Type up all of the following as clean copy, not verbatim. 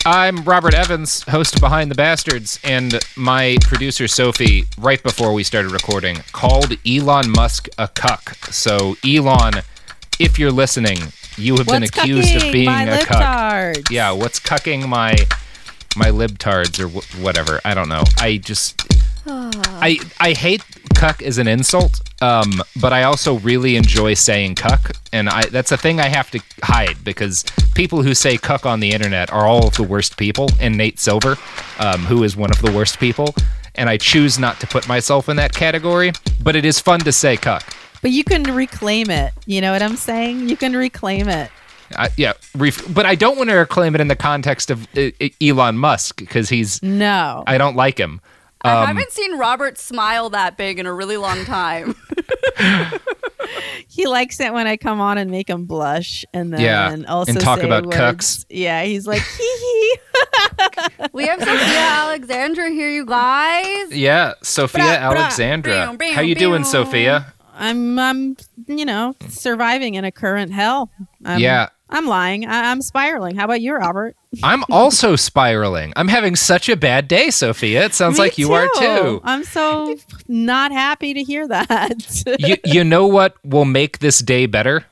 I'm Robert Evans, host of Behind the Bastards, and my producer Sophie, right before we started recording, called Elon Musk a cuck. So, Elon, if you're listening, you have been accused of being a cuck. Yeah, what's cucking my libtards or whatever? I don't know. I hate cuck as an insult, but I also really enjoy saying cuck, and that's a thing I have to hide because people who say cuck on the internet are all of the worst people, and Nate Silver, who is one of the worst people, and I choose not to put myself in that category, but it is fun to say cuck. But you can reclaim it. You know what I'm saying? You can reclaim it. But I don't want to reclaim it in the context of Elon Musk because I don't like him. I haven't seen Robert smile that big in a really long time. He likes it when I come on and make him blush, and then also and talk say about words. cucks. Yeah, he's like, hee hee. We have Sophia Alexandra here, you guys. Yeah, Sophia Alexandra. How you doing, Sophia? I'm surviving in a current hell. I'm lying. I'm spiraling. How about you, Robert? I'm also spiraling. I'm having such a bad day, Sophia. It sounds like you are too. I'm so not happy to hear that. you know what will make this day better?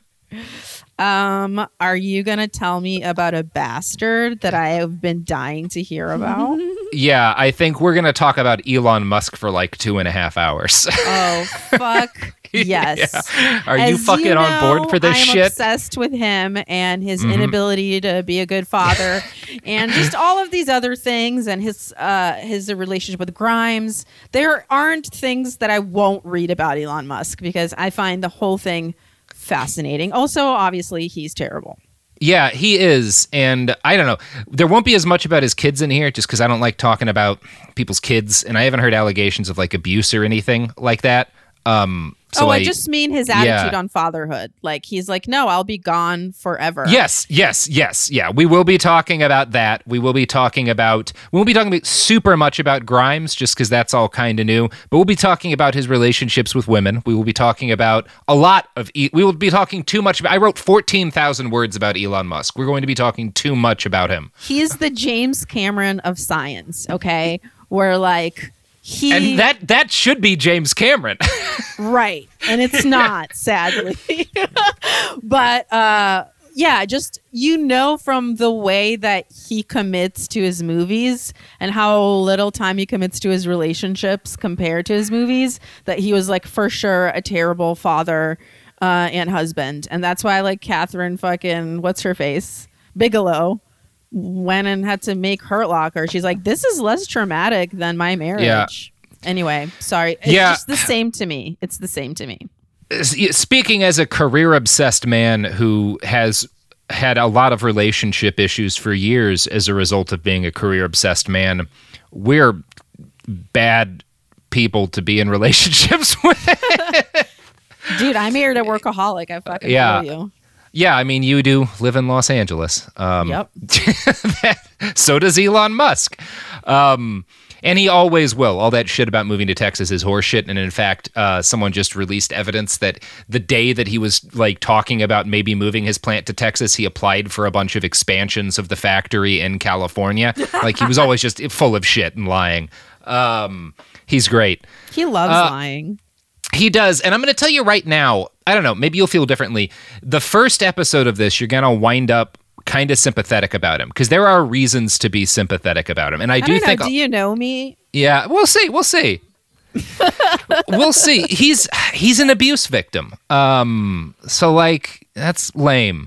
Are you going to tell me about a bastard that I have been dying to hear about? Yeah, I think we're going to talk about Elon Musk for like 2.5 hours. Oh, fuck. Yes. Yeah. Are you fucking on board for this shit? I'm obsessed with him and his inability to be a good father and just all of these other things and his relationship with Grimes. There aren't things that I won't read about Elon Musk because I find the whole thing fascinating. Also, obviously, he's terrible. Yeah, he is. And I don't know. There won't be as much about his kids in here just because I don't like talking about people's kids. And I haven't heard allegations of like abuse or anything like that. I just mean his attitude on fatherhood. Like, he's like, no, I'll be gone forever. Yes. Yeah, we will be talking about that. We won't be talking about super much about Grimes just because that's all kind of new. But we'll be talking about his relationships with women. We will be talking about we will be talking too much about, I wrote 14,000 words about Elon Musk. We're going to be talking too much about him. He's the James Cameron of science, okay? Where like... And that should be James Cameron. Right. And it's not, sadly. But just from the way that he commits to his movies and how little time he commits to his relationships compared to his movies, that he was like for sure a terrible father and husband. And that's why like Catherine fucking what's her face? Bigelow went and had to make Hurt Locker. She's like, this is less traumatic than my marriage. Yeah. Anyway, sorry. It's just the same to me. It's the same to me. Speaking as a career-obsessed man who has had a lot of relationship issues for years as a result of being a career-obsessed man, we're bad people to be in relationships with. Dude, I married a workaholic. I fucking feel you. Yeah, I mean, you do live in Los Angeles. Yep. So does Elon Musk. And he always will. All that shit about moving to Texas is horseshit. And in fact, someone just released evidence that the day that he was like talking about maybe moving his plant to Texas, he applied for a bunch of expansions of the factory in California. Like he was always just full of shit and lying. He's great. He loves lying. He does. And I'm going to tell you right now, I don't know, maybe you'll feel differently. The first episode of this, you're going to wind up kind of sympathetic about him because there are reasons to be sympathetic about him. And I do think... Do you know me? Yeah, we'll see. We'll see. He's an abuse victim. So like, that's lame.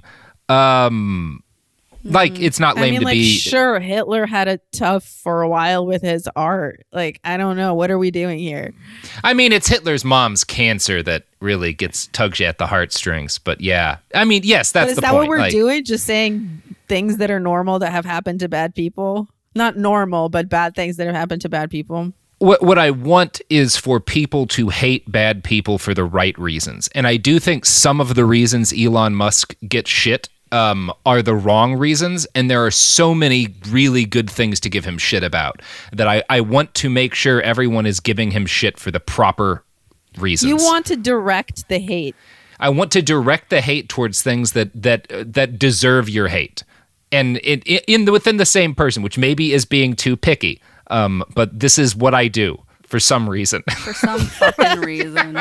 Like, it's not lame to be... Sure, Hitler had it tough for a while with his art. Like, I don't know. What are we doing here? I mean, it's Hitler's mom's cancer that really tugs you at the heartstrings. But yeah. I mean, yes, that's the point. Is that what we're doing? Just saying things that are normal that have happened to bad people? Not normal, but bad things that have happened to bad people? What I want is for people to hate bad people for the right reasons. And I do think some of the reasons Elon Musk gets shit are the wrong reasons, and there are so many really good things to give him shit about that I want to make sure everyone is giving him shit for the proper reasons. You want to direct the hate. I want to direct the hate towards things that deserve your hate. and within the same person, which maybe is being too picky. But this is what I do for some reason. For some fucking reason.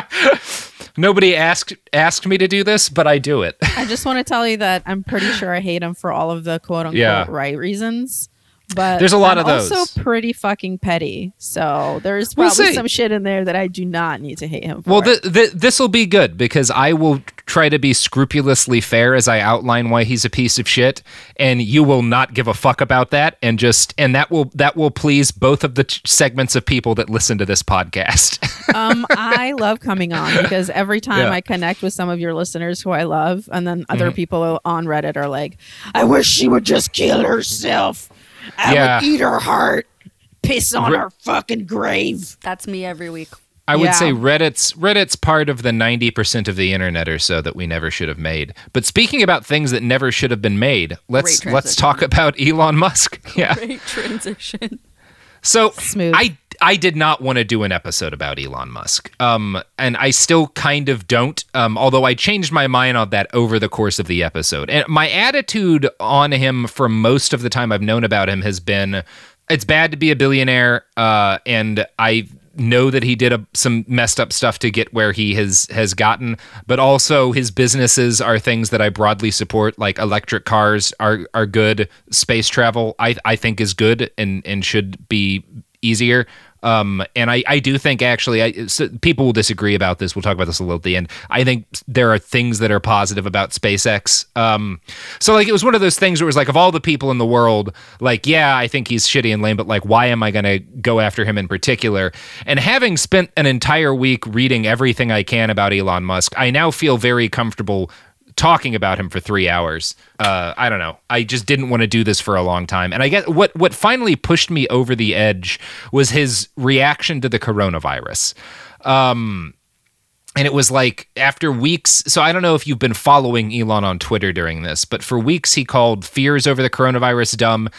Nobody asked me to do this, but I do it. I just want to tell you that I'm pretty sure I hate him for all of the quote unquote right reasons. But there's a lot of those. Also pretty fucking petty. So there's probably some shit in there that I do not need to hate him for. Well, this will be good because I will try to be scrupulously fair as I outline why he's a piece of shit, and you will not give a fuck about that, and that will please both of the segments of people that listen to this podcast. I love coming on because every time I connect with some of your listeners who I love, and then other people on Reddit are like, "I wish she would just kill herself. I would eat her heart, piss on her fucking grave." That's me every week. I would say Reddit's part of the 90% of the internet or so that we never should have made. But speaking about things that never should have been made, let's talk about Elon Musk. Yeah. Great transition. So smooth. I did not want to do an episode about Elon Musk. And I still kind of don't, although I changed my mind on that over the course of the episode. And my attitude on him for most of the time I've known about him has been, it's bad to be a billionaire, and I know that he did some messed up stuff to get where he has gotten, but also his businesses are things that I broadly support, like electric cars are good. Space travel, I think is good and should be easier. And I do think actually, so people will disagree about this. We'll talk about this a little at the end. I think there are things that are positive about SpaceX. So like it was one of those things where it was like, of all the people in the world, like, yeah, I think he's shitty and lame, but like, why am I going to go after him in particular? And having spent an entire week reading everything I can about Elon Musk, I now feel very comfortable talking about him for 3 hours. I don't know. I just didn't want to do this for a long time. And I guess what finally pushed me over the edge was his reaction to the coronavirus. And it was like after weeks, so I don't know if you've been following Elon on Twitter during this, but for weeks he called fears over the coronavirus dumb.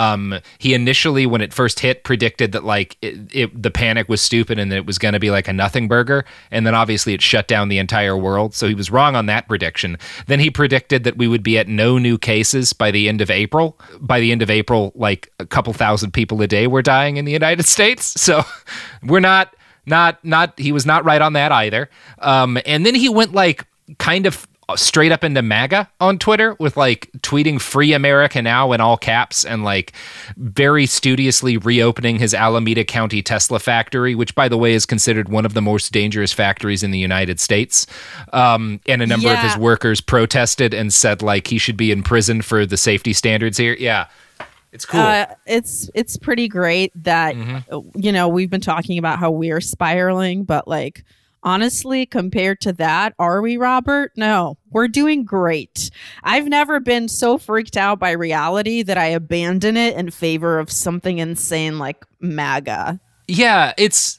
He initially, when it first hit, predicted that like the panic was stupid and that it was going to be like a nothing burger. And then obviously it shut down the entire world. So he was wrong on that prediction. Then he predicted that we would be at no new cases by the end of April. By the end of April, like a couple thousand people a day were dying in the United States. So we're not he was not right on that either. And then he went like kind of straight up into MAGA on Twitter with like tweeting "Free America Now" in all caps and like very studiously reopening his Alameda County Tesla factory, which by the way is considered one of the most dangerous factories in the United States. And a number of his workers protested and said like he should be in prison for the safety standards here. Yeah. It's cool. It's pretty great that, we've been talking about how we're spiraling, but like, honestly, compared to that, are we, Robert? No, we're doing great. I've never been so freaked out by reality that I abandon it in favor of something insane like MAGA. Yeah, it's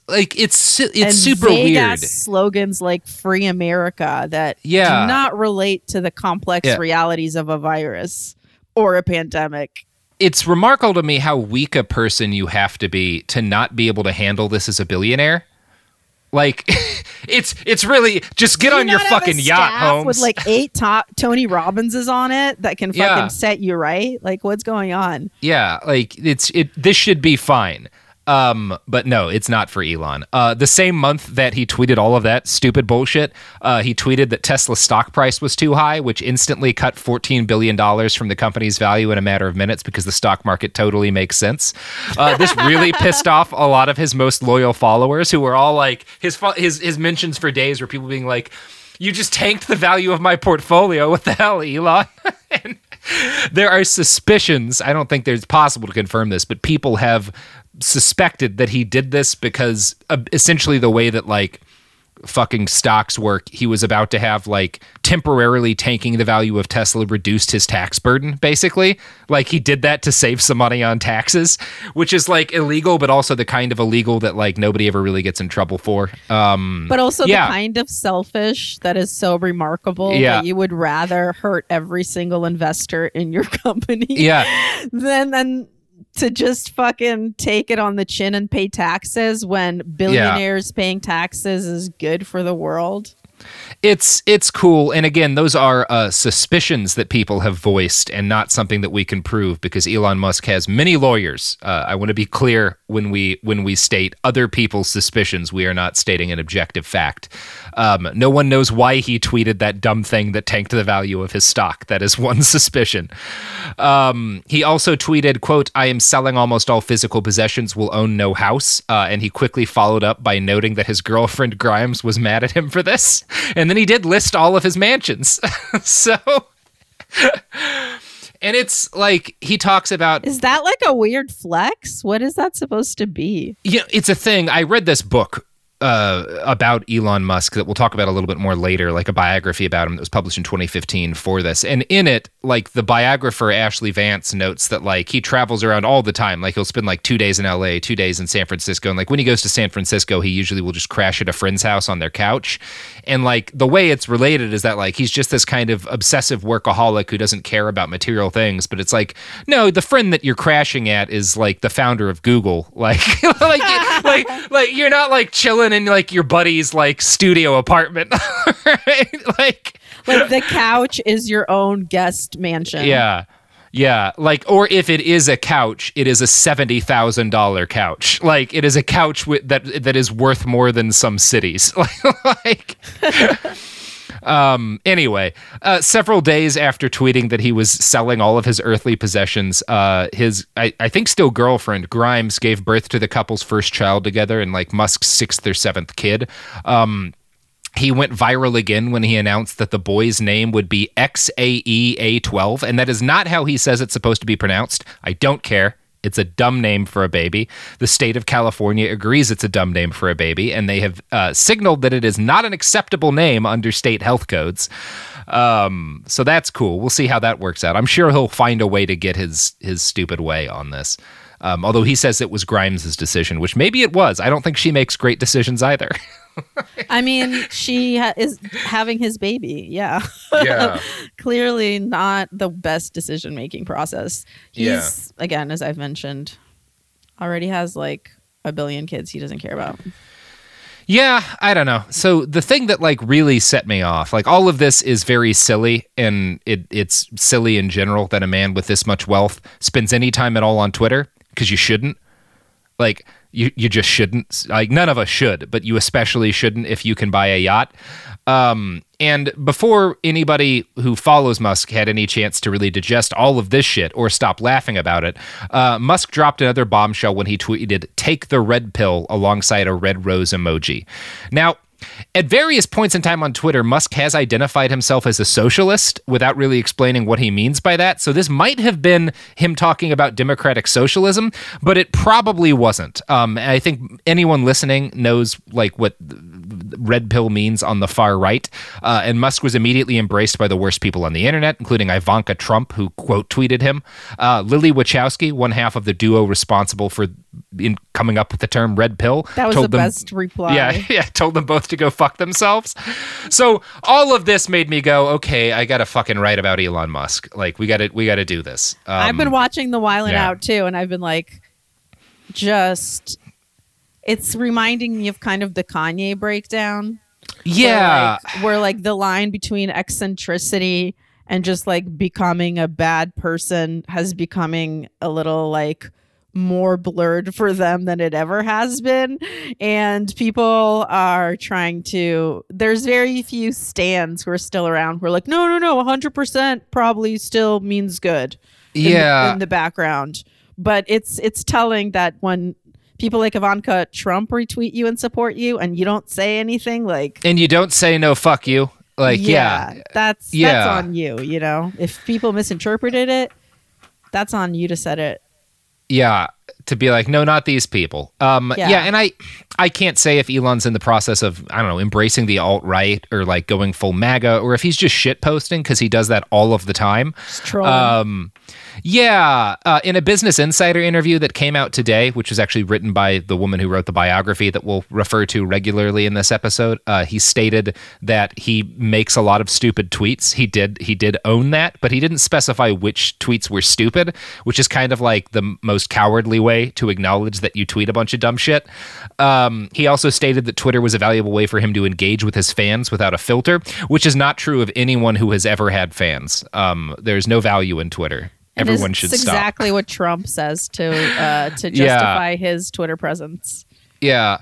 super weird. Slogans like "Free America" that do not relate to the complex realities of a virus or a pandemic. It's remarkable to me how weak a person you have to be to not be able to handle this as a billionaire. Like, it's really just get on your fucking yacht, Holmes. With like 8 top Tony Robbinses on it that can fucking set you right. Like, what's going on? Yeah, like this should be fine. But no, it's not for Elon. The same month that he tweeted all of that stupid bullshit, he tweeted that Tesla's stock price was too high, which instantly cut $14 billion from the company's value in a matter of minutes because the stock market totally makes sense. This really pissed off a lot of his most loyal followers who were all like, his mentions for days were people being like, "You just tanked the value of my portfolio. What the hell, Elon?" And there are suspicions, I don't think it's possible to confirm this, but people have suspected that he did this because essentially the way that like fucking stocks work, he was about to have like temporarily tanking the value of Tesla reduced his tax burden, basically. Like he did that to save some money on taxes, which is like illegal, but also the kind of illegal that like nobody ever really gets in trouble for. But also the kind of selfish that is so remarkable that you would rather hurt every single investor in your company than to just fucking take it on the chin and pay taxes when billionaires paying taxes is good for the world. It's cool, and again, those are suspicions that people have voiced, and not something that we can prove because Elon Musk has many lawyers. I want to be clear when we state other people's suspicions. We are not stating an objective fact. No one knows why he tweeted that dumb thing that tanked the value of his stock. That is one suspicion. He also tweeted, quote, "I am selling almost all physical possessions, will own no house," and he quickly followed up by noting that his girlfriend Grimes was mad at him for this. And then he did list all of his mansions. So, and it's like he talks about. Is that like a weird flex? What is that supposed to be? Yeah, it's a thing. I read this book about Elon Musk that we'll talk about a little bit more later, like a biography about him that was published in 2015 for this. And in it, like the biographer Ashley Vance notes that like he travels around all the time. Like he'll spend like 2 days in LA, 2 days in San Francisco. And like when he goes to San Francisco, he usually will just crash at a friend's house on their couch. And like the way it's related is that like he's just this kind of obsessive workaholic who doesn't care about material things. But it's like, no, the friend that you're crashing at is like the founder of Google. Like, like you're not like chilling in like your buddy's like studio apartment. Right? Like the couch is your own guest mansion. Yeah, like, or if it is a couch, it is a $70,000 couch. Like, it is a couch that is worth more than some cities. Like, anyway, several days after tweeting that he was selling all of his earthly possessions, his I think still girlfriend Grimes gave birth to the couple's first child together, and like Musk's 6th or 7th kid. He went viral again when he announced that the boy's name would be XAEA12, and that is not how he says it's supposed to be pronounced. I don't care. It's a dumb name for a baby. The state of California agrees it's a dumb name for a baby, and they have signaled that it is not an acceptable name under state health codes. So that's cool. We'll see how that works out. I'm sure he'll find a way to get his stupid way on this. Although he says it was Grimes' decision, which maybe it was. I don't think she makes great decisions either. I mean, she is having his baby. Yeah. Clearly not the best decision-making process. He's, again, as I've mentioned, already has like a billion kids he doesn't care about. Yeah, I don't know. So the thing that like really set me off, like all of this is very silly, and it's silly in general that a man with this much wealth spends any time at all on Twitter, because you shouldn't. Like, you just shouldn't. Like, none of us should, but you especially shouldn't if you can buy a yacht. And before anybody who follows Musk had any chance to really digest all of this shit or stop laughing about it, Musk dropped another bombshell when he tweeted, "Take the red pill," alongside a red rose emoji. Now, at various points in time on Twitter, Musk has identified himself as a socialist without really explaining what he means by that. So this might have been him talking about democratic socialism, but it probably wasn't. I think anyone listening knows like what red pill means on the far right. And Musk was immediately embraced by the worst people on the internet, including Ivanka Trump, who quote tweeted him. Lily Wachowski, one half of the duo responsible for coming up with the term red pill. That was best reply. Yeah, told them both to go fuck themselves. So all of this made me go, okay, I gotta fucking write about Elon Musk. Like we gotta do this. I've been watching The Wild 'N Out too, and I've been like, it's reminding me of kind of the Kanye breakdown. Yeah, where like the line between eccentricity and just like becoming a bad person has becoming a little like more blurred for them than it ever has been, and people are trying to, there's very few stands who are still around who are like, no 100% probably still means good in the background. But it's telling that when people like Ivanka Trump retweet you and support you and you don't say anything, like, and you don't say no fuck you, like, that's on you, you know. If people misinterpreted it, that's on you to set it. Yeah, to be like, no, not these people. And I can't say if Elon's in the process of, I don't know, embracing the alt-right or like going full MAGA, or if he's just shit posting, because he does that all of the time. Just trolling. In a Business Insider interview that came out today, which was actually written by the woman who wrote the biography that we'll refer to regularly in this episode, he stated that he makes a lot of stupid tweets. He did own that, but he didn't specify which tweets were stupid, which is kind of like the most cowardly manly way to acknowledge that you tweet a bunch of dumb shit. He also stated that Twitter was a valuable way for him to engage with his fans without a filter, which is not true of anyone who has ever had fans. There's no value in Twitter. Everyone should stop. That's exactly what Trump says to justify his Twitter presence. Yeah.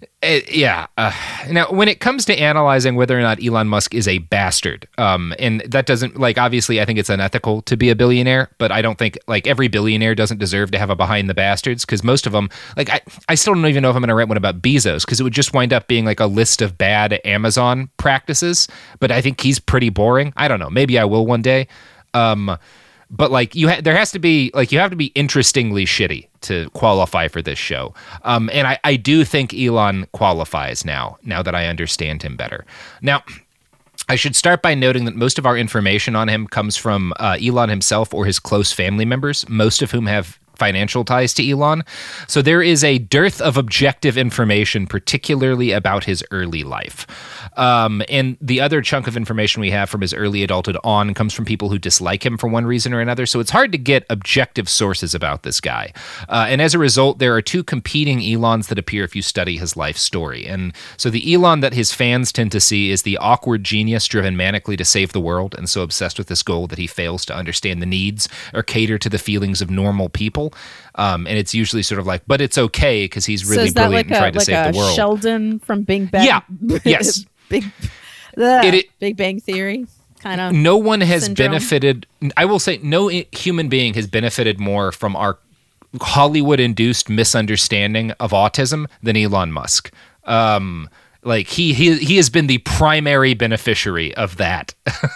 Now, when it comes to analyzing whether or not Elon Musk is a bastard, and that doesn't, like, obviously I think it's unethical to be a billionaire, but I don't think, like, every billionaire doesn't deserve to have a behind the bastards, because most of them, like, I still don't even know if I'm going to write one about Bezos, because it would just wind up being like a list of bad Amazon practices, but I think he's pretty boring. I don't know. Maybe I will one day. But like you have to be interestingly shitty to qualify for this show. And I do think Elon qualifies now that I understand him better. Now, I should start by noting that most of our information on him comes from Elon himself or his close family members, most of whom have financial ties to Elon. So there is a dearth of objective information, particularly about his early life. And the other chunk of information we have from his early adulthood on comes from people who dislike him for one reason or another. So it's hard to get objective sources about this guy. And as a result, there are two competing Elons that appear if you study his life story. And so the Elon that his fans tend to see is the awkward genius driven manically to save the world and so obsessed with this goal that he fails to understand the needs or cater to the feelings of normal people. And it's usually sort of like, but it's okay because he's really brilliant and tried to save the world. Sheldon from Big Bang. Yeah. Yes. Big Bang Theory kind of. No one has syndrome. benefited. I will say no human being has benefited more from our Hollywood-induced misunderstanding of autism than Elon Musk. Like he has been the primary beneficiary of that.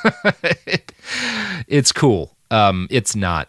It's cool. It's not.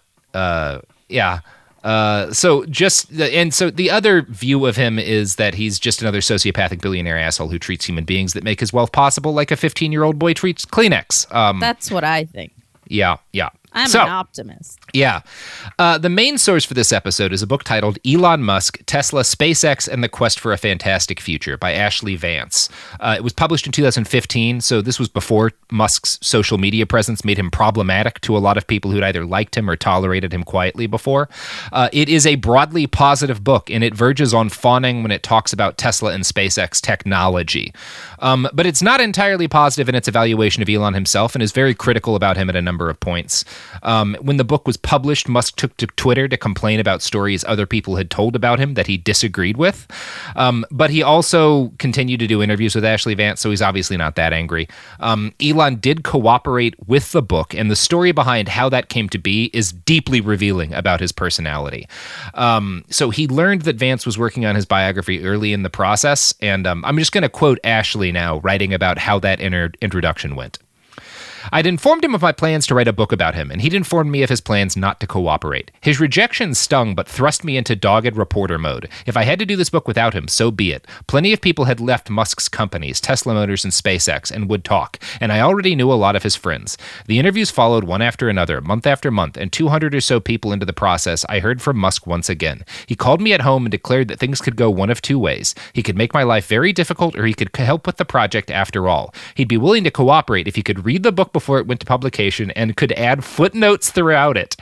So the other view of him is that he's just another sociopathic billionaire asshole who treats human beings that make his wealth possible like a 15-year-old boy treats Kleenex. That's what I think. Yeah. I'm an optimist. Yeah. The main source for this episode is a book titled Elon Musk, Tesla, SpaceX, and the Quest for a Fantastic Future by Ashley Vance. It was published in 2015, so this was before Musk's social media presence made him problematic to a lot of people who'd either liked him or tolerated him quietly before. It is a broadly positive book, and it verges on fawning when it talks about Tesla and SpaceX technology. But it's not entirely positive in its evaluation of Elon himself and is very critical about him at a number of points. When the book was published, Musk took to Twitter to complain about stories other people had told about him that he disagreed with. But he also continued to do interviews with Ashley Vance, so he's obviously not that angry. Elon did cooperate with the book, and the story behind how that came to be is deeply revealing about his personality. So he learned that Vance was working on his biography early in the process, and I'm just going to quote Ashley now, writing about how that introduction went. I'd informed him of my plans to write a book about him, and he'd informed me of his plans not to cooperate. His rejection stung, but thrust me into dogged reporter mode. If I had to do this book without him, so be it. Plenty of people had left Musk's companies, Tesla Motors and SpaceX, and would talk, and I already knew a lot of his friends. The interviews followed one after another, month after month, and 200 or so people into the process, I heard from Musk once again. He called me at home and declared that things could go one of two ways. He could make my life very difficult, or he could help with the project after all. He'd be willing to cooperate if he could read the book before it went to publication and could add footnotes throughout it.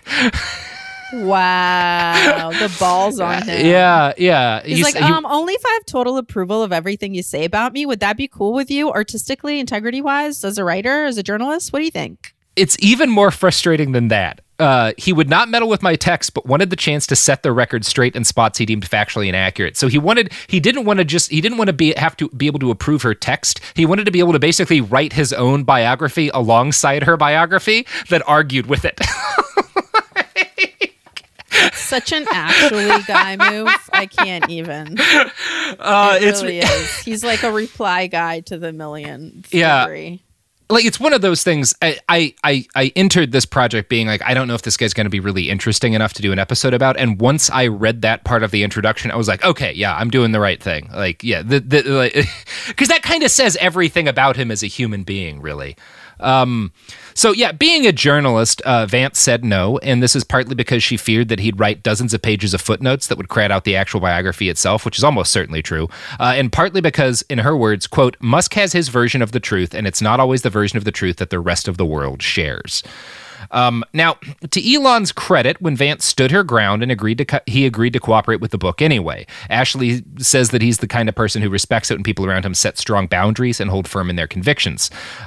Wow, the balls on him. Yeah. He's like, only if I have total approval of everything you say about me, would that be cool with you, artistically, integrity-wise, as a writer, as a journalist? What do you think? It's even more frustrating than that. He would not meddle with my text, but wanted the chance to set the record straight in spots he deemed factually inaccurate. So he didn't want to have to be able to approve her text. He wanted to be able to basically write his own biography alongside her biography that argued with it. Such an actually guy move. I can't even. It really is. He's like a reply guy to the million. Yeah. Like, it's one of those things. I entered this project being like, I don't know if this guy's going to be really interesting enough to do an episode about. And once I read that part of the introduction, I was like, okay, yeah, I'm doing the right thing. Like, yeah, because that kind of says everything about him as a human being, really. So yeah, being a journalist, Vance said no, and this is partly because she feared that he'd write dozens of pages of footnotes that would crowd out the actual biography itself, which is almost certainly true, and partly because, in her words, quote, Musk has his version of the truth, and it's not always the version of the truth that the rest of the world shares. Now, to Elon's credit, when Vance stood her ground and he agreed to cooperate with the book anyway. Ashley says that he's the kind of person who respects it when people around him set strong boundaries and hold firm in their convictions.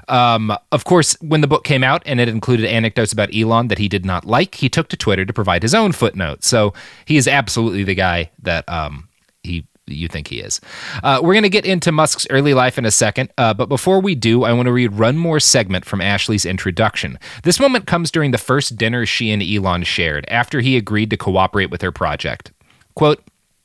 Of course, when the book came out and it included anecdotes about Elon that he did not like, he took to Twitter to provide his own footnote. So he is absolutely the guy that you think he is. We're going to get into Musk's early life in a second, but before we do, I want to read one more segment from Ashley's introduction. This moment comes during the first dinner she and Elon shared, after he agreed to cooperate with her project. Quote,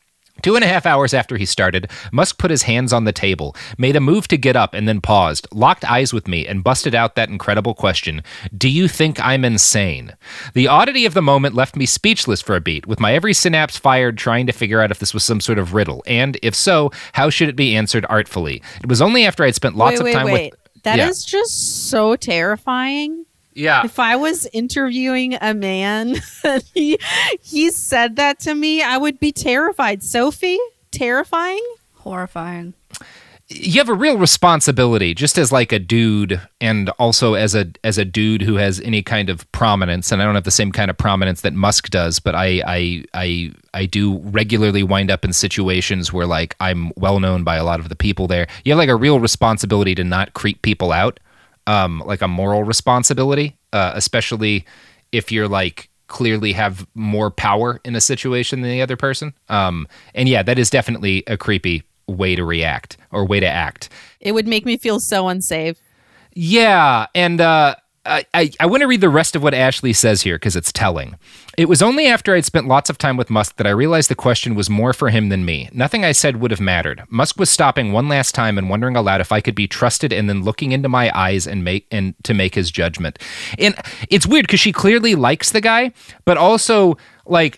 2.5 hours after he started, Musk put his hands on the table, made a move to get up and then paused, locked eyes with me, and busted out that incredible question, "Do you think I'm insane?" The oddity of the moment left me speechless for a beat, with my every synapse fired trying to figure out if this was some sort of riddle, and, if so, how should it be answered artfully. It was only after I'd spent lots of time with... That is just so terrifying. Yeah. If I was interviewing a man and he said that to me, I would be terrified. Sophie, terrifying? Horrifying. You have a real responsibility, just as like a dude, and also as a dude who has any kind of prominence. And I don't have the same kind of prominence that Musk does, but I do regularly wind up in situations where like I'm well known by a lot of the people there. You have like a real responsibility to not creep people out. Like a moral responsibility, especially if you're like clearly have more power in a situation than the other person. And yeah, that is definitely a creepy way to react or way to act. It would make me feel so unsafe. Yeah, and I want to read the rest of what Ashley says here because it's telling. It was only after I'd spent lots of time with Musk that I realized the question was more for him than me. Nothing I said would have mattered. Musk was stopping one last time and wondering aloud if I could be trusted, and then looking into my eyes and to make his judgment. And it's weird because she clearly likes the guy, but also like...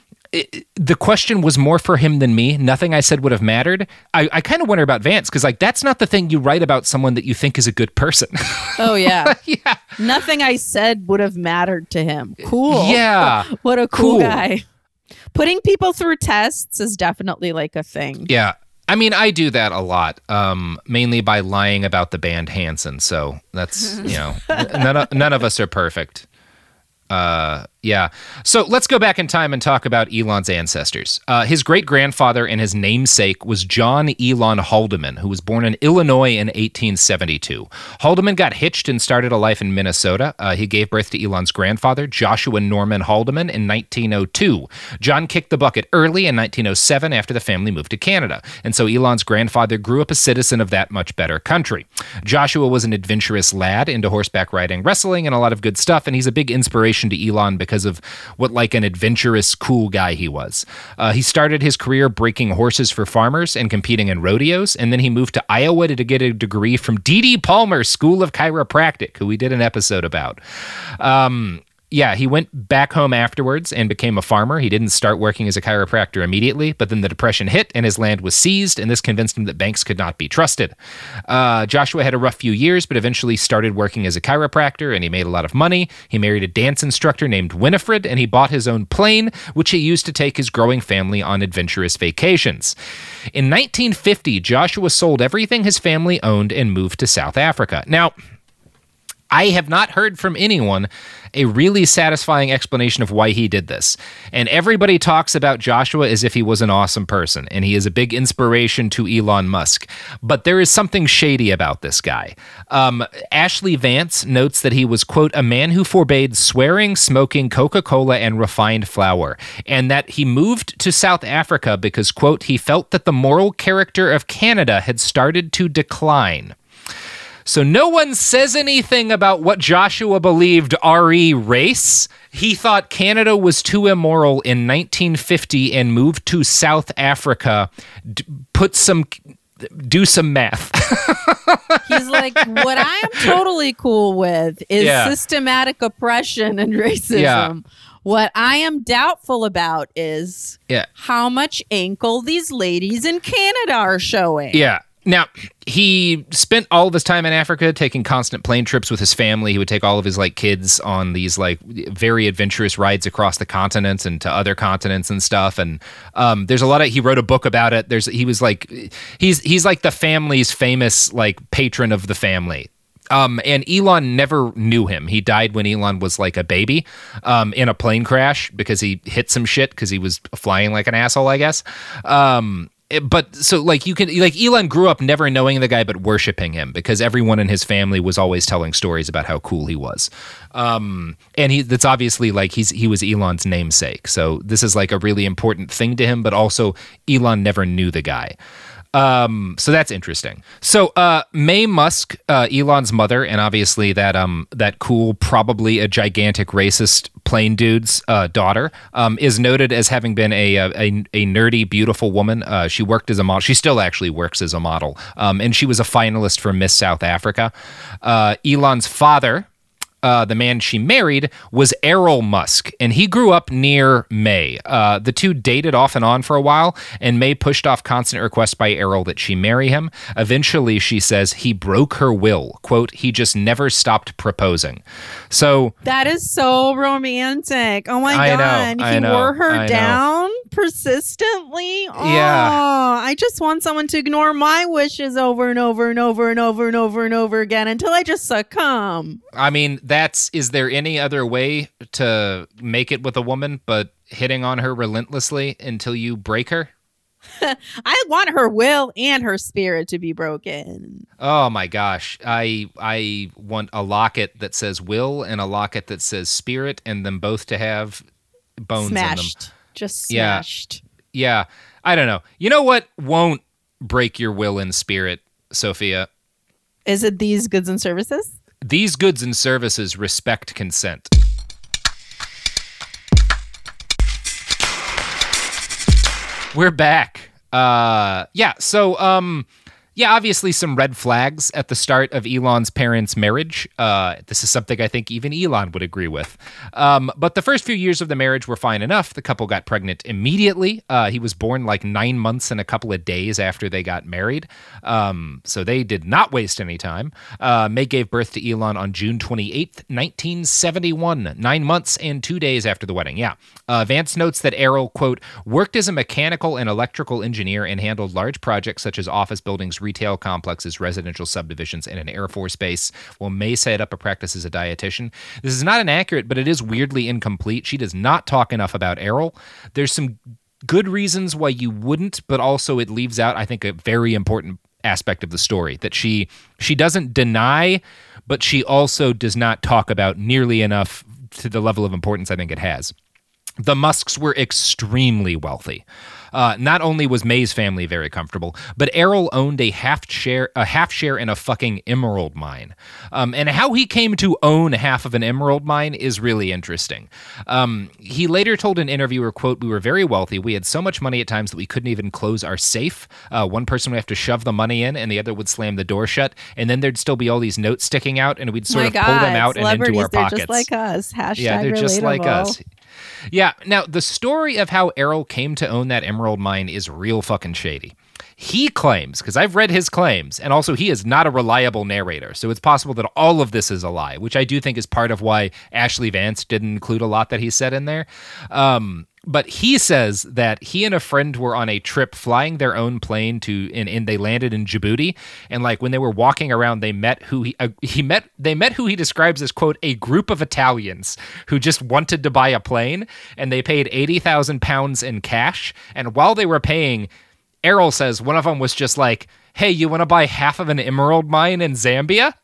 the question was more for him than me. Nothing I said would have mattered. I kind of wonder about Vance because, like, that's not the thing you write about someone that you think is a good person. Oh, yeah. Yeah. Nothing I said would have mattered to him. Cool. Yeah. What a cool guy. Putting people through tests is definitely like a thing. Yeah. I mean, I do that a lot, mainly by lying about the band Hanson. So that's, none of us are perfect. Yeah. So let's go back in time and talk about Elon's ancestors. His great-grandfather and his namesake was John Elon Haldeman, who was born in Illinois in 1872. Haldeman got hitched and started a life in Minnesota. He gave birth to Elon's grandfather, Joshua Norman Haldeman, in 1902. John kicked the bucket early in 1907 after the family moved to Canada, and so Elon's grandfather grew up a citizen of that much better country. Joshua was an adventurous lad into horseback riding, wrestling, and a lot of good stuff, and he's a big inspiration to Elon because of what like an adventurous, cool guy he was. He started his career breaking horses for farmers and competing in rodeos, and then he moved to Iowa to get a degree from D.D. Palmer School of Chiropractic, who we did an episode about. Yeah, he went back home afterwards and became a farmer. He didn't start working as a chiropractor immediately, but then the Depression hit and his land was seized, and this convinced him that banks could not be trusted. Joshua had a rough few years, but eventually started working as a chiropractor, and he made a lot of money. He married a dance instructor named Winifred, and he bought his own plane, which he used to take his growing family on adventurous vacations. In 1950, Joshua sold everything his family owned and moved to South Africa. Now, I have not heard from anyone a really satisfying explanation of why he did this. And everybody talks about Joshua as if he was an awesome person, and he is a big inspiration to Elon Musk. But there is something shady about this guy. Ashley Vance notes that he was, quote, a man who forbade swearing, smoking, Coca-Cola, and refined flour, and that he moved to South Africa because, quote, he felt that the moral character of Canada had started to decline. So no one says anything about what Joshua believed re race. He thought Canada was too immoral in 1950 and moved to South Africa, do some math. He's like, what I am totally cool with is systematic oppression and racism. Yeah. What I am doubtful about is how much ankle these ladies in Canada are showing. Yeah. Now, he spent all of his time in Africa taking constant plane trips with his family. He would take all of his like kids on these like very adventurous rides across the continent and to other continents and stuff. And there's a lot of, he wrote a book about it. He's like the family's famous like patron of the family, And Elon never knew him. He died when Elon was like a baby in a plane crash because he hit some shit because he was flying like an asshole, I guess. But so like Elon grew up never knowing the guy but worshiping him because everyone in his family was always telling stories about how cool he was. And that's obviously like he was Elon's namesake. So this is like a really important thing to him, but also Elon never knew the guy. So that's interesting. So Mae Musk, Elon's mother, and obviously that cool, probably a gigantic racist plane dude's daughter, is noted as having been a nerdy, beautiful woman. She worked as a model. She still actually works as a model, and she was a finalist for Miss South Africa. Elon's father, the man she married, was Errol Musk, and he grew up near Mae. The two dated off and on for a while, and Mae pushed off constant requests by Errol that she marry him. Eventually, she says, he broke her will. Quote, he just never stopped proposing. So that is so romantic. Oh my God. He wore her down persistently. Oh, yeah. I just want someone to ignore my wishes over and over and over and over and over and over again until I just succumb. I mean, is there any other way to make it with a woman but hitting on her relentlessly until you break her? I want her will and her spirit to be broken. Oh my gosh. I want a locket that says will and a locket that says spirit, and them both to have bones smashed. in them. Just smashed. Yeah. I don't know. You know what won't break your will and spirit, Sophia? Is it these goods and services? These goods and services respect consent. We're back. Obviously some red flags at the start of Elon's parents' marriage. This is something I think even Elon would agree with. But the first few years of the marriage were fine enough. The couple got pregnant immediately. He was born like 9 months and a couple of days after they got married. So they did not waste any time. Mae gave birth to Elon on June 28th, 1971, 9 months and 2 days after the wedding. Yeah. Vance notes that Errol, quote, worked as a mechanical and electrical engineer and handled large projects such as office buildings, retail complexes, residential subdivisions, and an Air Force base, while Mae set up a practice as a dietitian. This is not inaccurate, but it is weirdly incomplete. She does not talk enough about Errol. There's some good reasons why you wouldn't, but also it leaves out, I think, a very important aspect of the story that she doesn't deny, but she also does not talk about nearly enough to the level of importance I think it has. The Musks were extremely wealthy. Not only was Mae's family very comfortable, but Errol owned a half share in a fucking emerald mine. And how he came to own half of an emerald mine is really interesting. He later told an interviewer, quote, we were very wealthy. We had so much money at times that we couldn't even close our safe. One person would have to shove the money in and the other would slam the door shut. And then there'd still be all these notes sticking out and we'd sort of pull them out and into our pockets. They're just like us. Yeah, they're just like us. Yeah. Now, the story of how Errol came to own that emerald mine is real fucking shady. He claims, because I've read his claims, and also he is not a reliable narrator, so it's possible that all of this is a lie, which I do think is part of why Ashley Vance didn't include a lot that he said in there. But he says that he and a friend were on a trip flying their own plane and they landed in Djibouti. And like when they were walking around, they met who he describes as, quote, a group of Italians who just wanted to buy a plane, and they paid 80,000 pounds in cash. And while they were paying, Errol says one of them was just like, hey, you want to buy half of an emerald mine in Zambia?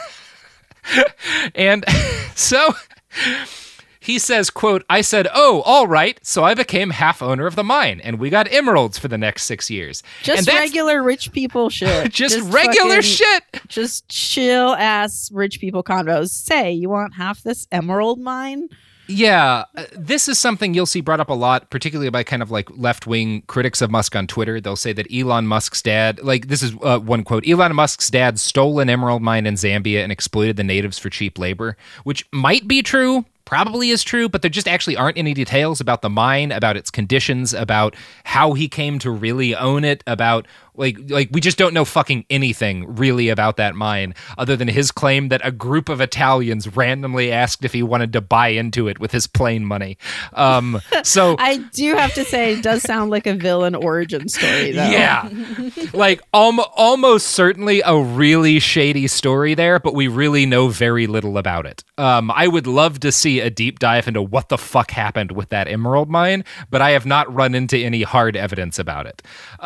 And so he says, quote, I said, oh, all right. So I became half owner of the mine and we got emeralds for the next 6 years. Just regular rich people shit. just regular shit. Just chill ass rich people convos. Say, you want half this emerald mine? Yeah, this is something you'll see brought up a lot, particularly by kind of like left-wing critics of Musk on Twitter. They'll say that Elon Musk's dad, like this is one quote, Elon Musk's dad stole an emerald mine in Zambia and exploited the natives for cheap labor, which might be true, probably is true, but there just actually aren't any details about the mine, about its conditions, about how he came to really own it, about Like we just don't know fucking anything really about that mine other than his claim that a group of Italians randomly asked if he wanted to buy into it with his plane money. So I do have to say, it does sound like a villain origin story, though. yeah, like almost certainly a really shady story there, but we really know very little about it. I would love to see a deep dive into what the fuck happened with that emerald mine, but I have not run into any hard evidence about it.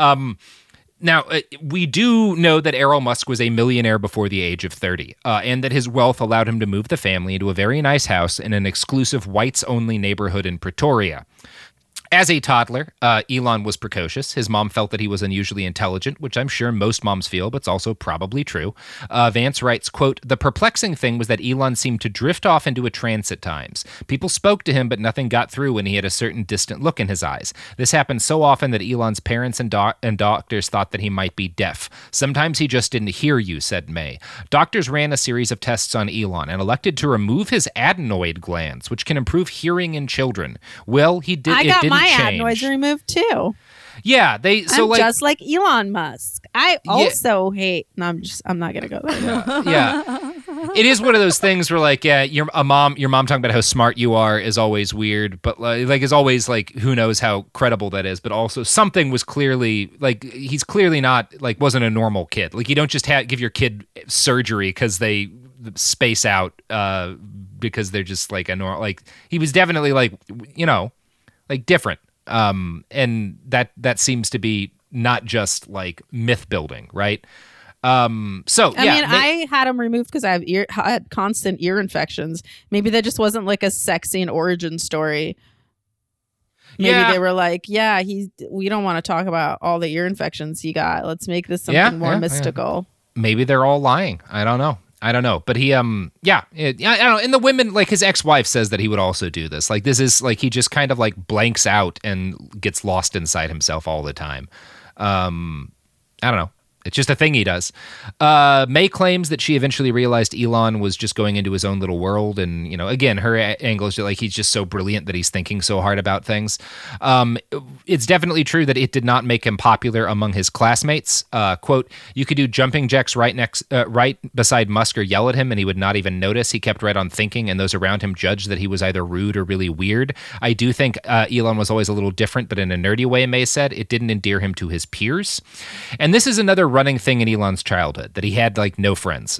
Now, we do know that Errol Musk was a millionaire before the age of 30, and that his wealth allowed him to move the family into a very nice house in an exclusive whites-only neighborhood in Pretoria. As a toddler, Elon was precocious. His mom felt that he was unusually intelligent, which I'm sure most moms feel, but it's also probably true. Vance writes, quote, "The perplexing thing was that Elon seemed to drift off into a trance at times. People spoke to him, but nothing got through, and he had a certain distant look in his eyes. This happened so often that Elon's parents and doctors thought that he might be deaf. Sometimes he just didn't hear you," said May. Doctors ran a series of tests on Elon and elected to remove his adenoid glands, which can improve hearing in children. Well, he did. I got my change. adenoids removed too. Yeah, I'm just like Elon Musk. I also hate. No, I'm not gonna go there. Yeah, it is one of those things where like, yeah, your mom talking about how smart you are is always weird, but like is always like, who knows how credible that is. But also something was clearly like, he's clearly not like, wasn't a normal kid. Like you don't just give your kid surgery because they space out because they're just like a normal. Like he was definitely like, like different. And that seems to be not just like myth building, right? I had them removed because I had constant ear infections. Maybe that just wasn't like a sexy and origin story. Maybe they were like, we don't want to talk about all the ear infections he got. Let's make this something more mystical. Maybe they're all lying. I don't know. But he, I don't know. And the women, like his ex-wife says that he would also do this. Like this is like, he just kind of like blanks out and gets lost inside himself all the time. I don't know. It's just a thing he does. May claims that she eventually realized Elon was just going into his own little world. And, again, her angle is like he's just so brilliant that he's thinking so hard about things. It's definitely true that it did not make him popular among his classmates. Quote, "You could do jumping jacks right beside Musk or yell at him and he would not even notice. He kept right on thinking and those around him judged that he was either rude or really weird. I do think Elon was always a little different, but in a nerdy way," May said. "It didn't endear him to his peers." And this is another running thing in Elon's childhood, that he had like no friends.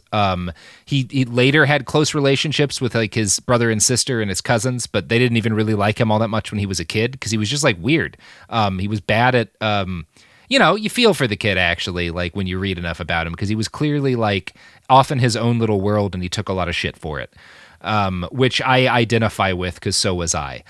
He later had close relationships with like his brother and sister and his cousins, but they didn't even really like him all that much when he was a kid because he was just like weird. He was bad at, you feel for the kid actually, like when you read enough about him, because he was clearly like off in his own little world and he took a lot of shit for it. Which I identify with because so was I.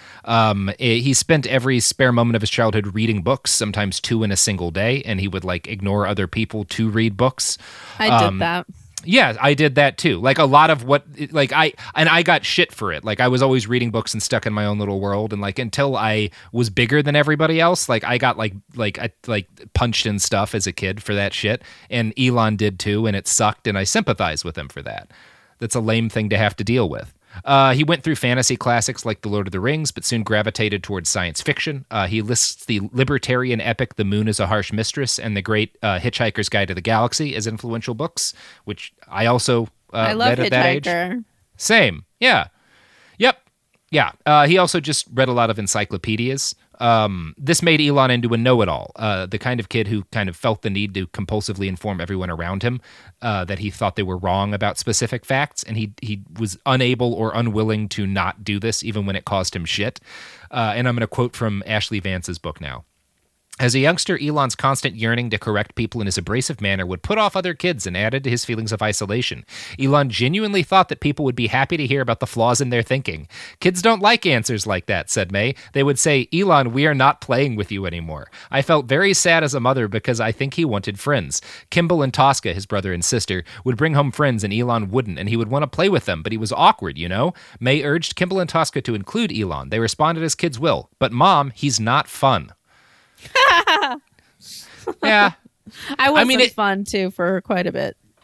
He spent every spare moment of his childhood reading books, sometimes 2 in a single day, and he would like ignore other people to read books. I did that. Yeah, I did that too. Like a lot of what, like I got shit for it. Like I was always reading books and stuck in my own little world, and like until I was bigger than everybody else, like I got like punched and stuff as a kid for that shit, and Elon did too, and it sucked, and I sympathize with him for that. That's a lame thing to have to deal with. He went through fantasy classics like The Lord of the Rings, but soon gravitated towards science fiction. He lists the libertarian epic The Moon is a Harsh Mistress and the great Hitchhiker's Guide to the Galaxy as influential books, which I also I love read at that age. Same. Yeah. Yep. Yeah. He also just read a lot of encyclopedias. This made Elon into a know-it-all, the kind of kid who kind of felt the need to compulsively inform everyone around him that he thought they were wrong about specific facts, and he was unable or unwilling to not do this even when it caused him shit. And I'm going to quote from Ashley Vance's book now. As a youngster, Elon's constant yearning to correct people in his abrasive manner would put off other kids and added to his feelings of isolation. Elon genuinely thought that people would be happy to hear about the flaws in their thinking. "Kids don't like answers like that," said May. "They would say, 'Elon, we are not playing with you anymore.' I felt very sad as a mother because I think he wanted friends. Kimball and Tosca, his brother and sister, would bring home friends and Elon wouldn't, and he would want to play with them, but he was awkward, you know? May urged Kimball and Tosca to include Elon. They responded as kids will. But Mom, he's not fun." Yeah. I was fun too for quite a bit.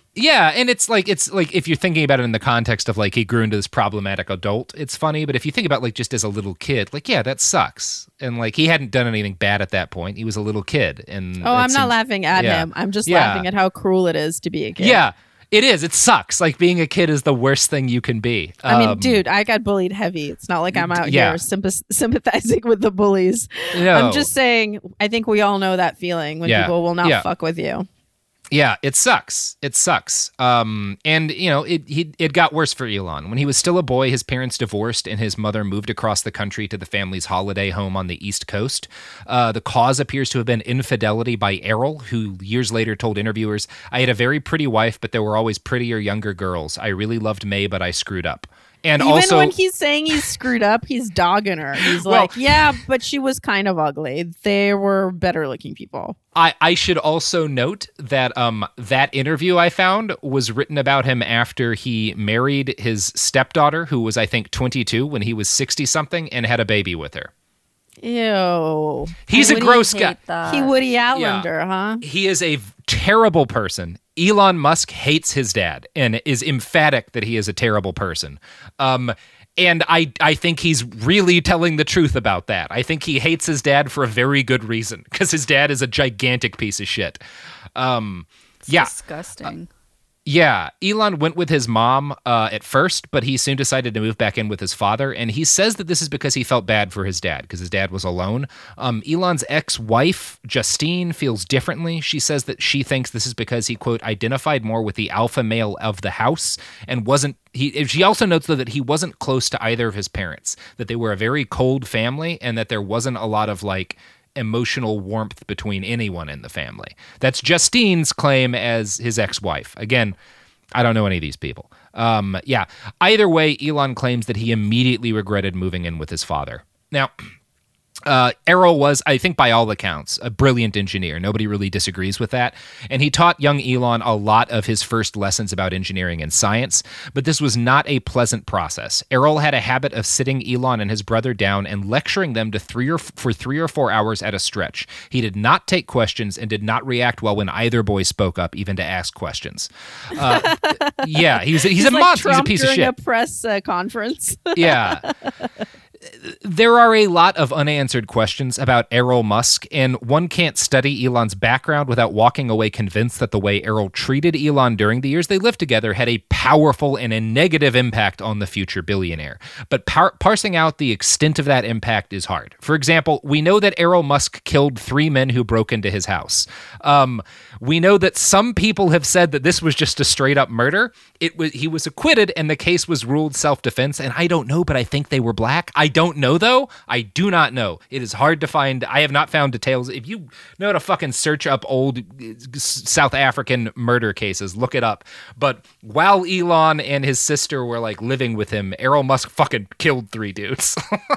Yeah, and it's like if you're thinking about it in the context of like he grew into this problematic adult, it's funny. But if you think about like just as a little kid, like yeah, that sucks. And like he hadn't done anything bad at that point. He was a little kid, and I'm not laughing at him. I'm just laughing at how cruel it is to be a kid. Yeah, it is. It sucks. Like being a kid is the worst thing you can be. I mean, dude, I got bullied heavy. It's not like I'm out here sympathizing with the bullies. No. I'm just saying. I think we all know that feeling when people will not fuck with you. Yeah, it sucks. It sucks. And it got worse for Elon. When he was still a boy, his parents divorced and his mother moved across the country to the family's holiday home on the East Coast. The cause appears to have been infidelity by Errol, who years later told interviewers, "I had a very pretty wife, but there were always prettier younger girls. I really loved May, but I screwed up." And even also, when he's saying he's screwed up, he's dogging her. He's like, yeah, but she was kind of ugly. There were better looking people. I should also note that that interview I found was written about him after he married his stepdaughter, who was, I think, 22 when he was 60-something, and had a baby with her. Ew. He's a gross guy. He Woody Allender, huh? He is a terrible person. Elon Musk hates his dad and is emphatic that he is a terrible person. And I think he's really telling the truth about that. I think he hates his dad for a very good reason, because his dad is a gigantic piece of shit. Disgusting. Yeah, Elon went with his mom at first, but he soon decided to move back in with his father, and he says that this is because he felt bad for his dad, because his dad was alone. Elon's ex-wife, Justine, feels differently. She says that she thinks this is because he, quote, identified more with the alpha male of the house and wasn't. She also notes, though, that he wasn't close to either of his parents, that they were a very cold family, and that there wasn't a lot of, like, emotional warmth between anyone in the family. That's Justine's claim as his ex-wife. Again, I don't know any of these people. Either way, Elon claims that he immediately regretted moving in with his father. Now, Errol was, I think by all accounts, a brilliant engineer. Nobody really disagrees with that. And he taught young Elon a lot of his first lessons about engineering and science, but this was not a pleasant process. Errol had a habit of sitting Elon and his brother down and lecturing them for 3 or 4 hours at a stretch. He did not take questions and did not react well when either boy spoke up, even to ask questions. He's a like monster. Trump He's a piece of shit. during a press conference. Yeah. There are a lot of unanswered questions about Errol Musk, and one can't study Elon's background without walking away convinced that the way Errol treated Elon during the years they lived together had a powerful and a negative impact on the future billionaire. But parsing out the extent of that impact is hard. For example, we know that Errol Musk killed 3 men who broke into his house. We know that some people have said that this was just a straight-up murder. He was acquitted, and the case was ruled self-defense, and I don't know, but I think they were black. I don't know, though. I do not know. It is hard to find. I have not found details. If you know how to fucking search up old South African murder cases, look it up. But while Elon and his sister were like living with him, Errol Musk fucking killed 3 dudes.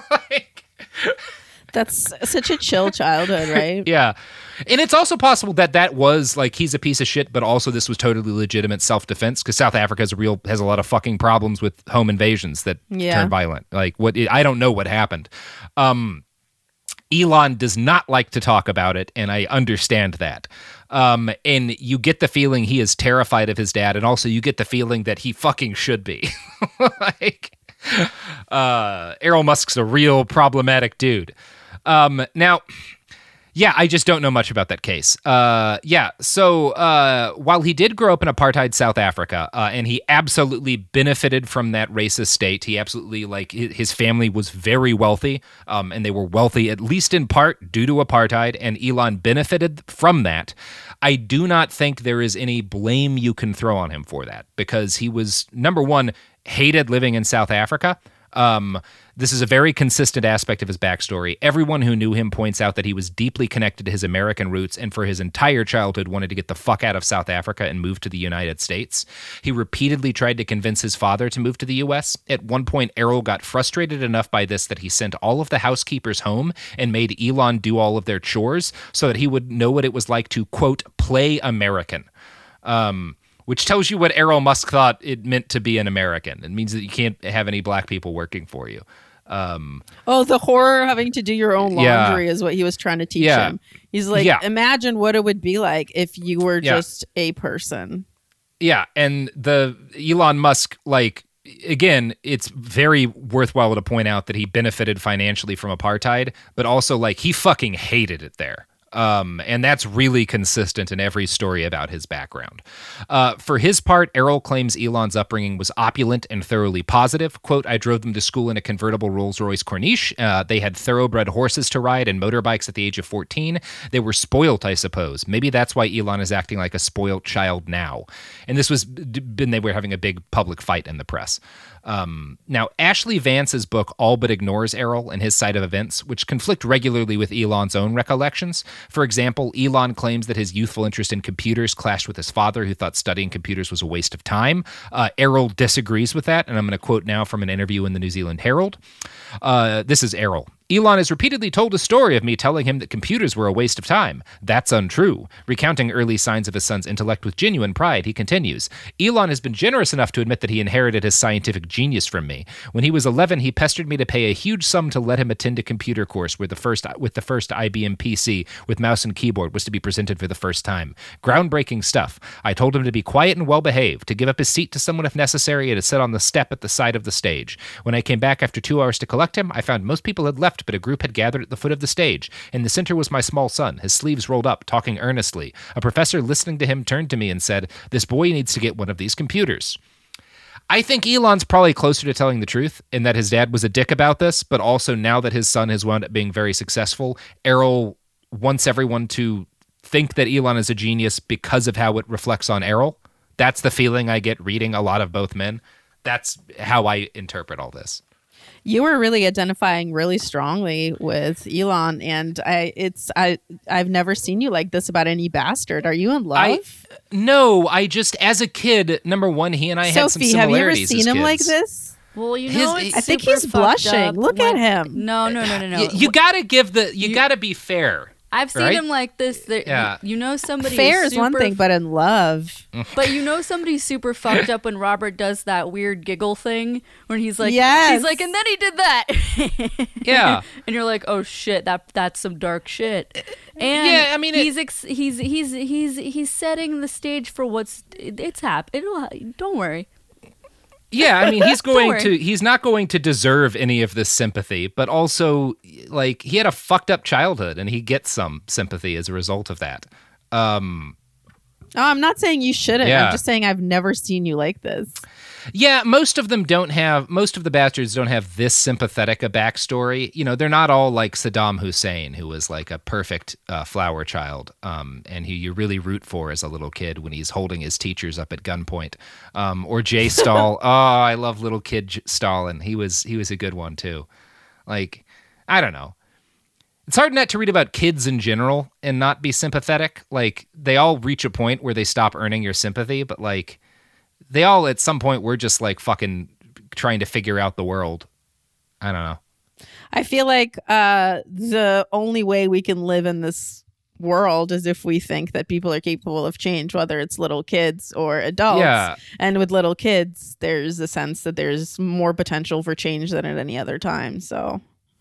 That's such a chill childhood, right? Yeah. And it's also possible that was like, he's a piece of shit, but also this was totally legitimate self-defense, because South Africa has a lot of fucking problems with home invasions that turn violent. Like I don't know what happened. Elon does not like to talk about it, and I understand that. And you get the feeling he is terrified of his dad, and also you get the feeling that he fucking should be. Errol Musk's a real problematic dude. Now, I just don't know much about that case. So while he did grow up in apartheid South Africa, and he absolutely benefited from that racist state, he absolutely, like, his family was very wealthy, and they were wealthy at least in part due to apartheid, and Elon benefited from that. I do not think there is any blame you can throw on him for that, because he was, number one, hated living in South Africa. This is a very consistent aspect of his backstory. Everyone who knew him points out that he was deeply connected to his American roots, and for his entire childhood wanted to get the fuck out of South Africa and move to the United States. He repeatedly tried to convince his father to move to the U.S. At one point, Errol got frustrated enough by this that he sent all of the housekeepers home and made Elon do all of their chores so that he would know what it was like to, quote, play American. Which tells you what Errol Musk thought it meant to be an American. It means that you can't have any black people working for you. The horror of having to do your own laundry is what he was trying to teach him. He's like, imagine what it would be like if you were just a person. Yeah, and the Elon Musk, like, again, it's very worthwhile to point out that he benefited financially from apartheid, but also, like, he fucking hated it there. And that's really consistent in every story about his background. For his part, Errol claims Elon's upbringing was opulent and thoroughly positive. Quote, I drove them to school in a convertible Rolls-Royce Corniche. They had thoroughbred horses to ride and motorbikes at the age of 14. They were spoilt, I suppose. Maybe that's why Elon is acting like a spoilt child now. And this was, they were having a big public fight in the press. Now, Ashley Vance's book all but ignores Errol and his side of events, which conflict regularly with Elon's own recollections. For example, Elon claims that his youthful interest in computers clashed with his father, who thought studying computers was a waste of time. Errol disagrees with that, and I'm going to quote now from an interview in the New Zealand Herald. This is Errol. Elon has repeatedly told a story of me telling him that computers were a waste of time. That's untrue. Recounting early signs of his son's intellect with genuine pride, he continues, Elon has been generous enough to admit that he inherited his scientific genius from me. When he was 11, he pestered me to pay a huge sum to let him attend a computer course with the first IBM PC with mouse and keyboard was to be presented for the first time. Groundbreaking stuff. I told him to be quiet and well-behaved, to give up his seat to someone if necessary, and to sit on the step at the side of the stage. When I came back after 2 hours to collect him, I found most people had left, but a group had gathered at the foot of the stage. In the center was my small son, his sleeves rolled up, talking earnestly. A professor listening to him turned to me and said, this boy needs to get one of these computers. I think Elon's probably closer to telling the truth in that his dad was a dick about this, but also now that his son has wound up being very successful, Errol wants everyone to think that Elon is a genius because of how it reflects on Errol. That's the feeling I get reading a lot of both men. That's how I interpret all this. You were really identifying really strongly with Elon, and I've never seen you like this about any bastard. Are you in love? No, I just, as a kid, number one, he and I had some Sophie, similarities. have you ever seen him like this? Well, you know, I think he's blushing. Look at him. No. You gotta gotta be fair. I've seen right? him like this. Yeah. You know, somebody fair is one thing, but in love. But you know, somebody's super fucked up when Robert does that weird giggle thing when he's like, yes. he's like, and then he did that. Yeah. And you're like, oh shit, that's some dark shit. And yeah, I mean, he's setting the stage for it's happening. Don't worry. Yeah, I mean, he's not going to deserve any of this sympathy, but also, like, he had a fucked up childhood, and he gets some sympathy as a result of that. I'm not saying you shouldn't. Yeah. I'm just saying I've never seen you like this. Yeah, most of the bastards don't have this sympathetic a backstory. You know, they're not all like Saddam Hussein, who was like a perfect flower child, and who you really root for as a little kid when he's holding his teachers up at gunpoint. Or Jay Stahl. Oh, I love little kid Stalin. He was a good one too. Like, I don't know. It's hard not to read about kids in general and not be sympathetic. Like, they all reach a point where they stop earning your sympathy, but like, they all, at some point, were just like fucking trying to figure out the world. I don't know. I feel like the only way we can live in this world is if we think that people are capable of change, whether it's little kids or adults. Yeah. And with little kids, there's a sense that there's more potential for change than at any other time. So...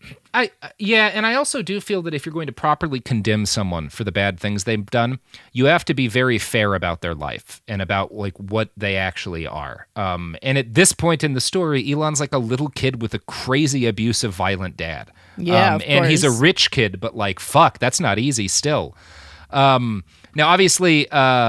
and I also do feel that if you're going to properly condemn someone for the bad things they've done, you have to be very fair about their life and about like what they actually are. And at this point in the story, Elon's like a little kid with a crazy, abusive, violent dad. Yeah, of and he's a course. rich kid, but like, fuck, that's not easy still. Now, obviously,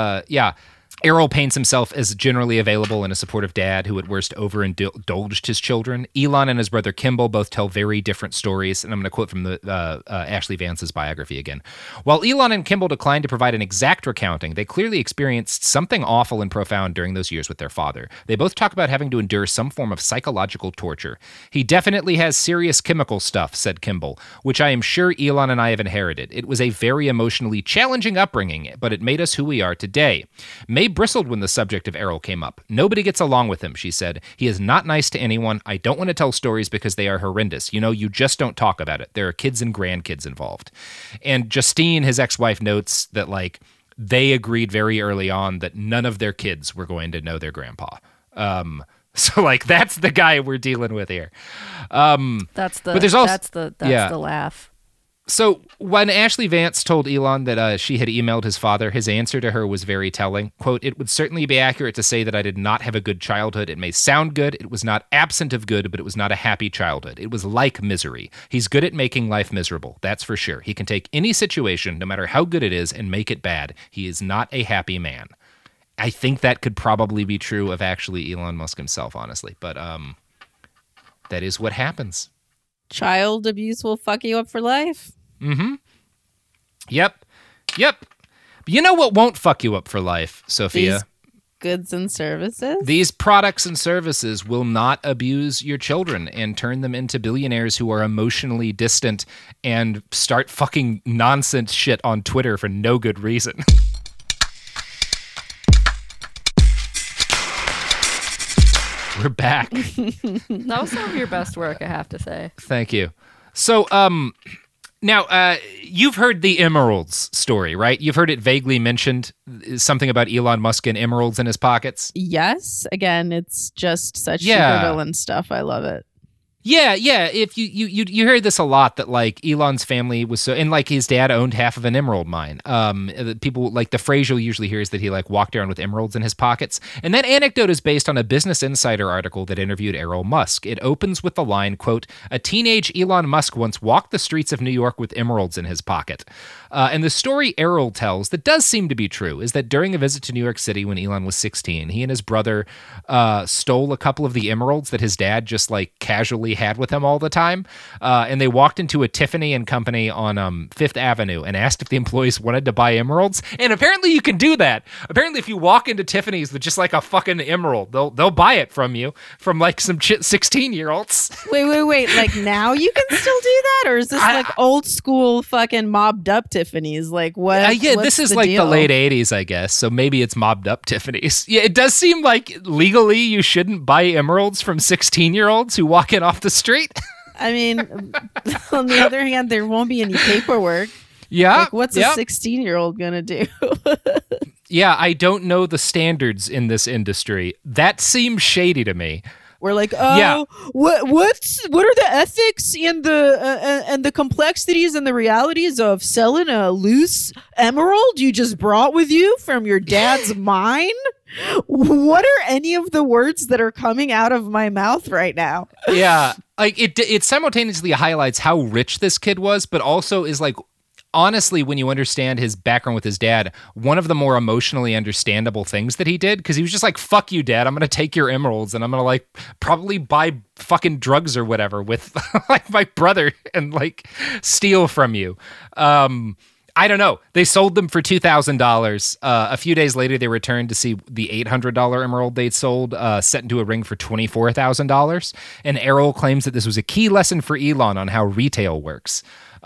Errol paints himself as generally available and a supportive dad who at worst overindulged his children. Elon and his brother Kimball both tell very different stories, and I'm going to quote from the Ashley Vance's biography again. While Elon and Kimball declined to provide an exact recounting, they clearly experienced something awful and profound during those years with their father. They both talk about having to endure some form of psychological torture. He definitely has serious chemical stuff, said Kimball, which I am sure Elon and I have inherited. It was a very emotionally challenging upbringing, but it made us who we are today. May bristled when the subject of Errol came up. Nobody gets along with him, she said. He is not nice to anyone. I don't want to tell stories because they are horrendous. You know, you just don't talk about it. There are kids and grandkids involved. And Justine, his ex-wife, notes that, like, they agreed very early on that none of their kids were going to know their grandpa. So, like, that's the guy we're dealing with here. That's the laugh. So when Ashley Vance told Elon that she had emailed his father, his answer to her was very telling. Quote, "It would certainly be accurate to say that I did not have a good childhood. It may sound good. It was not absent of good, but it was not a happy childhood. It was like misery. He's good at making life miserable. That's for sure. He can take any situation, no matter how good it is, and make it bad. He is not a happy man." I think that could probably be true of actually Elon Musk himself, honestly. But that is what happens. Child abuse will fuck you up for life. Mm-hmm. Yep. But you know what won't fuck you up for life, Sophia? These goods and services? These products and services will not abuse your children and turn them into billionaires who are emotionally distant and start fucking nonsense shit on Twitter for no good reason. We're back. That was some of your best work, I have to say. Thank you. So, now, you've heard the emeralds story, right? You've heard it vaguely mentioned, something about Elon Musk and emeralds in his pockets. Yes. Again, it's just such supervillain stuff. I love it. Yeah. If you hear this a lot, that like Elon's family was so, and like his dad owned half of an emerald mine. People like the phrase you'll usually hear is that he like walked around with emeralds in his pockets. And that anecdote is based on a Business Insider article that interviewed Errol Musk. It opens with the line, quote, "A teenage Elon Musk once walked the streets of New York with emeralds in his pocket." And the story Errol tells that does seem to be true is that during a visit to New York City when Elon was 16, he and his brother stole a couple of the emeralds that his dad just like casually had with him all the time. And they walked into a Tiffany and Company on Fifth Avenue and asked if the employees wanted to buy emeralds. And apparently you can do that. Apparently if you walk into Tiffany's with just like a fucking emerald, they'll buy it from you, from like some 16-year-olds. Wait. Like now you can still do that? Or is this like old school fucking mobbed up Tiffany's? Like what? Yeah, this is like deal? the late 80s, I guess. So maybe it's mobbed up Tiffany's. Yeah, it does seem like legally you shouldn't buy emeralds from 16-year-olds who walk in off the street. I mean, on the other hand, there won't be any paperwork. Yeah. Like, what's a 16-year-old gonna do? Yeah, I don't know the standards in this industry. That seems shady to me. We're like, what are the ethics and the complexities and the realities of selling a loose emerald you just brought with you from your dad's mine? What are any of the words that are coming out of my mouth right now? Yeah, like it simultaneously highlights how rich this kid was, but also is like, honestly, when you understand his background with his dad, one of the more emotionally understandable things that he did, because he was just like, "Fuck you, Dad, I'm going to take your emeralds and I'm going to like probably buy fucking drugs or whatever with like my brother and like steal from you." I don't know. They sold them for $2,000. A few days later, they returned to see the $800 emerald they'd sold set into a ring for $24,000. And Errol claims that this was a key lesson for Elon on how retail works.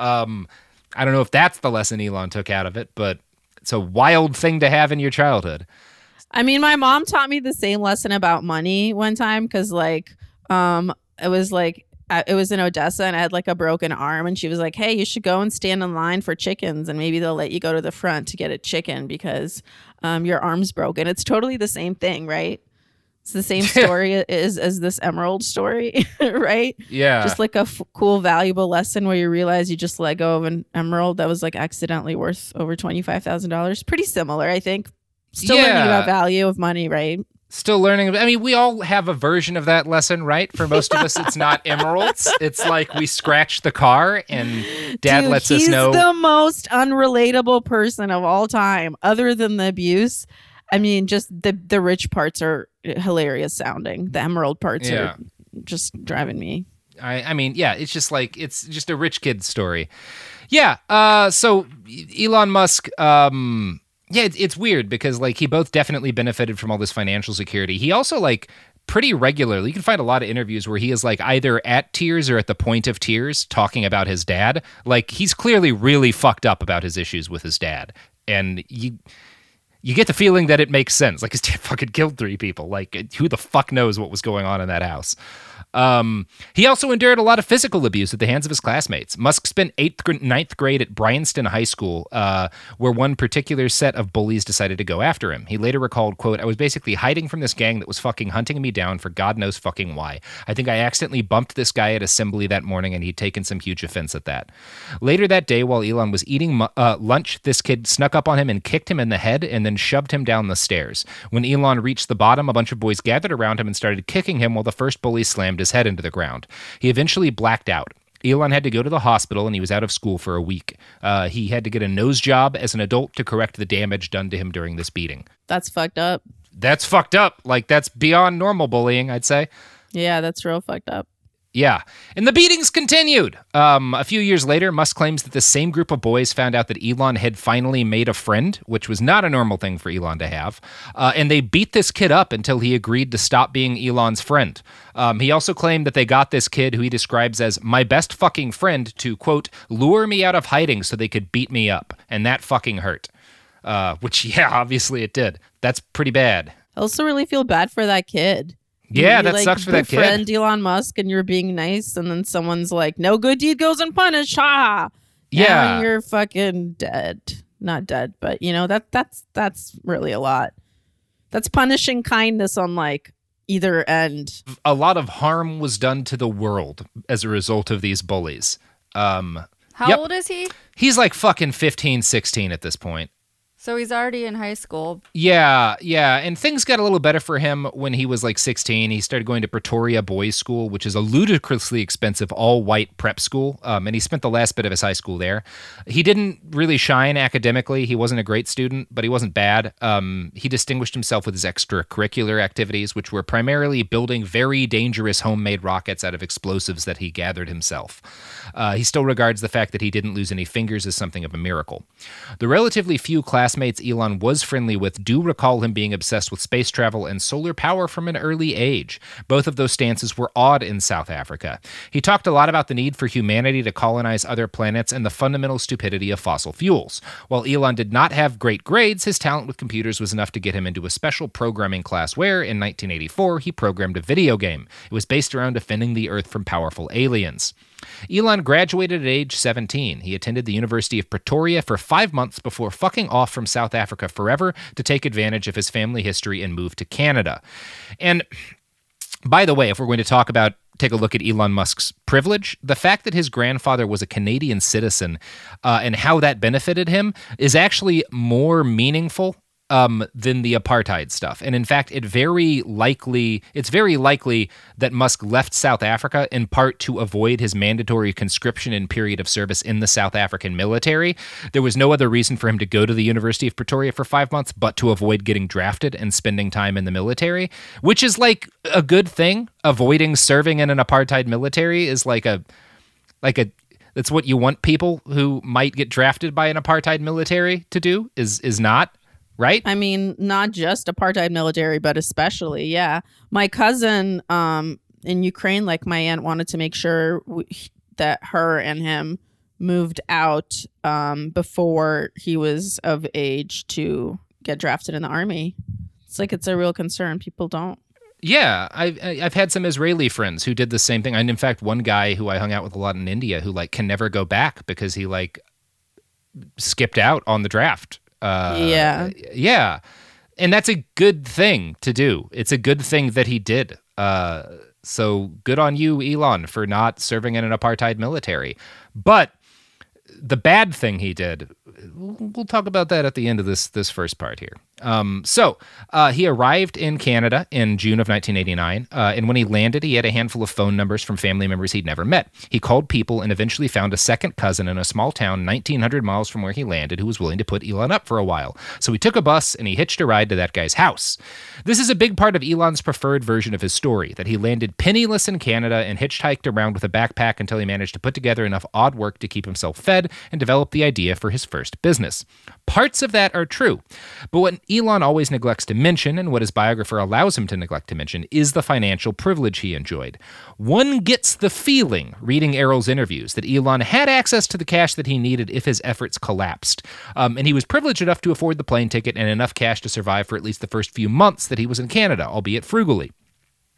I don't know if that's the lesson Elon took out of it, but it's a wild thing to have in your childhood. I mean, my mom taught me the same lesson about money one time because, like, it was in Odessa and I had like a broken arm, and she was like, "Hey, you should go and stand in line for chickens, and maybe they'll let you go to the front to get a chicken because your arm's broken." It's totally the same thing, right? It's the same story as this emerald story, right? Yeah. Just like a cool, valuable lesson where you realize you just let go of an emerald that was like accidentally worth over $25,000. Pretty similar, I think. Still learning about value of money, right? Still learning. I mean, we all have a version of that lesson, right? For most of us, it's not emeralds. It's like we scratched the car and Dad lets us know. He's the most unrelatable person of all time, other than the abuse. I mean, just the rich parts are hilarious sounding. The emerald parts are just driving me. I mean, yeah, it's just like, it's just a rich kid story. Yeah. So Elon Musk, it's weird because like he both definitely benefited from all this financial security. He also like pretty regularly, you can find a lot of interviews where he is like either at tears or at the point of tears talking about his dad. Like he's clearly really fucked up about his issues with his dad. And you get the feeling that it makes sense. Like his dad fucking killed 3 people. Like who the fuck knows what was going on in that house? He also endured a lot of physical abuse at the hands of his classmates. Musk spent ninth grade at Bryanston High School, where one particular set of bullies decided to go after him. He later recalled, quote, "I was basically hiding from this gang that was fucking hunting me down for God knows fucking why. I think I accidentally bumped this guy at assembly that morning, and he'd taken some huge offense at that." Later that day, while Elon was eating lunch, this kid snuck up on him and kicked him in the head and then shoved him down the stairs. When Elon reached the bottom, a bunch of boys gathered around him and started kicking him while the first bully slammed his head into the ground. He eventually blacked out. Elon had to go to the hospital, and he was out of school for a week. He had to get a nose job as an adult to correct the damage done to him during this beating. That's fucked up. That's fucked up. Like, that's beyond normal bullying, I'd say. Yeah, that's real fucked up. Yeah, and the beatings continued. A few years later, Musk claims that the same group of boys found out that Elon had finally made a friend, which was not a normal thing for Elon to have, and they beat this kid up until he agreed to stop being Elon's friend. He also claimed that they got this kid, who he describes as my best fucking friend, to, quote, lure me out of hiding so they could beat me up, and that fucking hurt. Which, yeah, obviously it did. That's pretty bad. I also really feel bad for that kid. Yeah, You, that like, sucks for that kid. befriend Elon Musk and you're being nice, and then someone's like, "No good deed goes unpunished." Ha! Yeah. And you're fucking dead. Not dead, but you know that's really a lot. That's punishing kindness on like either end. A lot of harm was done to the world as a result of these bullies. How old is he? He's like fucking 15, 16 at this point. So he's already in high school. Yeah. And things got a little better for him when he was like 16. He started going to Pretoria Boys School, which is a ludicrously expensive all-white prep school. And he spent the last bit of his high school there. He didn't really shine academically. He wasn't a great student, but he wasn't bad. He distinguished himself with his extracurricular activities, which were primarily building very dangerous homemade rockets out of explosives that he gathered himself. He still regards the fact that he didn't lose any fingers as something of a miracle. The relatively few classmates Elon was friendly with do recall him being obsessed with space travel and solar power from an early age. Both of those stances were odd in South Africa. He talked a lot about the need for humanity to colonize other planets and the fundamental stupidity of fossil fuels. While Elon did not have great grades, his talent with computers was enough to get him into a special programming class where, in 1984, he programmed a video game. It was based around defending the Earth from powerful aliens. Elon graduated at age 17. He attended the University of Pretoria for 5 months before fucking off from South Africa forever to take advantage of his family history and move to Canada. And by the way, if we're going to take a look at Elon Musk's privilege, the fact that his grandfather was a Canadian citizen and how that benefited him is actually more meaningful than the apartheid stuff. And in fact, it's very likely that Musk left South Africa in part to avoid his mandatory conscription and period of service in the South African military. There was no other reason for him to go to the University of Pretoria for 5 months but to avoid getting drafted and spending time in the military, which is like a good thing. Avoiding serving in an apartheid military is that's what you want people who might get drafted by an apartheid military to do, is not. Right? I mean, not just apartheid military, but especially, yeah. My cousin in Ukraine, like my aunt wanted to make sure that her and him moved out before he was of age to get drafted in the army. It's a real concern. People don't. Yeah, I've had some Israeli friends who did the same thing. And in fact, one guy who I hung out with a lot in India who can never go back because he skipped out on the draft. Yeah. And that's a good thing to do. It's a good thing that he did. So good on you, Elon, for not serving in an apartheid military. But the bad thing he did, we'll talk about that at the end of this first part here. So he arrived in Canada in June of 1989, and when he landed, he had a handful of phone numbers from family members he'd never met. He called people and eventually found a second cousin in a small town 1,900 miles from where he landed who was willing to put Elon up for a while. So he took a bus and he hitched a ride to that guy's house. This is a big part of Elon's preferred version of his story, that he landed penniless in Canada and hitchhiked around with a backpack until he managed to put together enough odd work to keep himself fed and develop the idea for his first business. Parts of that are true, but what Elon always neglects to mention, and what his biographer allows him to neglect to mention, is the financial privilege he enjoyed. One gets the feeling, reading Errol's interviews, that Elon had access to the cash that he needed if his efforts collapsed. And he was privileged enough to afford the plane ticket and enough cash to survive for at least the first few months that he was in Canada, albeit frugally.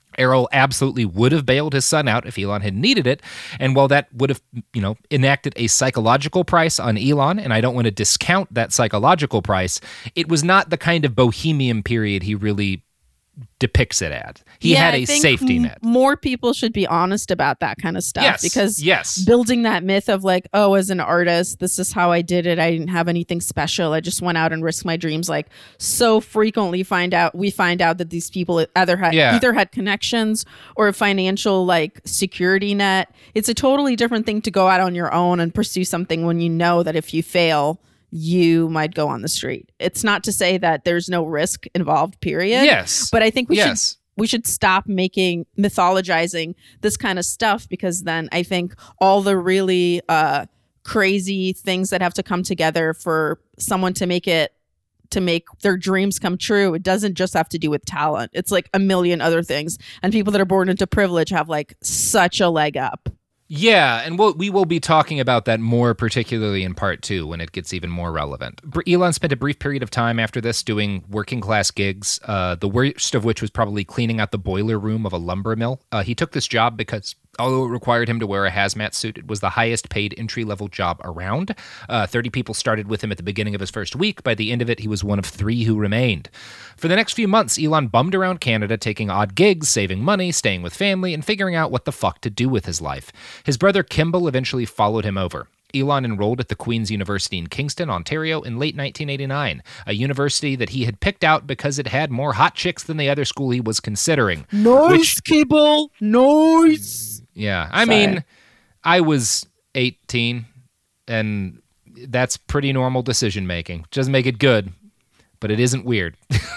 Errol absolutely would have bailed his son out if Elon had needed it. And while that would have, enacted a psychological price on Elon, and I don't want to discount that psychological price, it was not the kind of bohemian period he really depicts it at. He had a safety net. More people should be honest about that kind of stuff, because yes. building that myth of like, oh, as an artist, this is how I did it. I didn't have anything special. I just went out and risked my dreams. Like, so frequently we find out that these people either had connections or a financial like security net. It's a totally different thing to go out on your own and pursue something when you know that if you fail, you might go on the street. It's not to say that there's no risk involved, period. Yes. But I think we should stop mythologizing this kind of stuff, because then I think all the really crazy things that have to come together for someone to make their dreams come true, it doesn't just have to do with talent. It's like a million other things. And people that are born into privilege have like such a leg up. Yeah, and we will be talking about that more, particularly in part 2, when it gets even more relevant. Elon spent a brief period of time after this doing working class gigs, the worst of which was probably cleaning out the boiler room of a lumber mill. He took this job because, although it required him to wear a hazmat suit, it was the highest paid entry-level job around. 30 people started with him at the beginning of his first week. By the end of it, he was one of 3 who remained. For the next few months, Elon bummed around Canada, taking odd gigs, saving money, staying with family, and figuring out what the fuck to do with his life. His brother Kimball eventually followed him over. Elon enrolled at the Queen's University in Kingston, Ontario in late 1989, a university that he had picked out because it had more hot chicks than the other school he was considering. Kimball! Nice! Yeah, I mean, I was 18, and that's pretty normal decision-making. Doesn't make it good, but it isn't weird.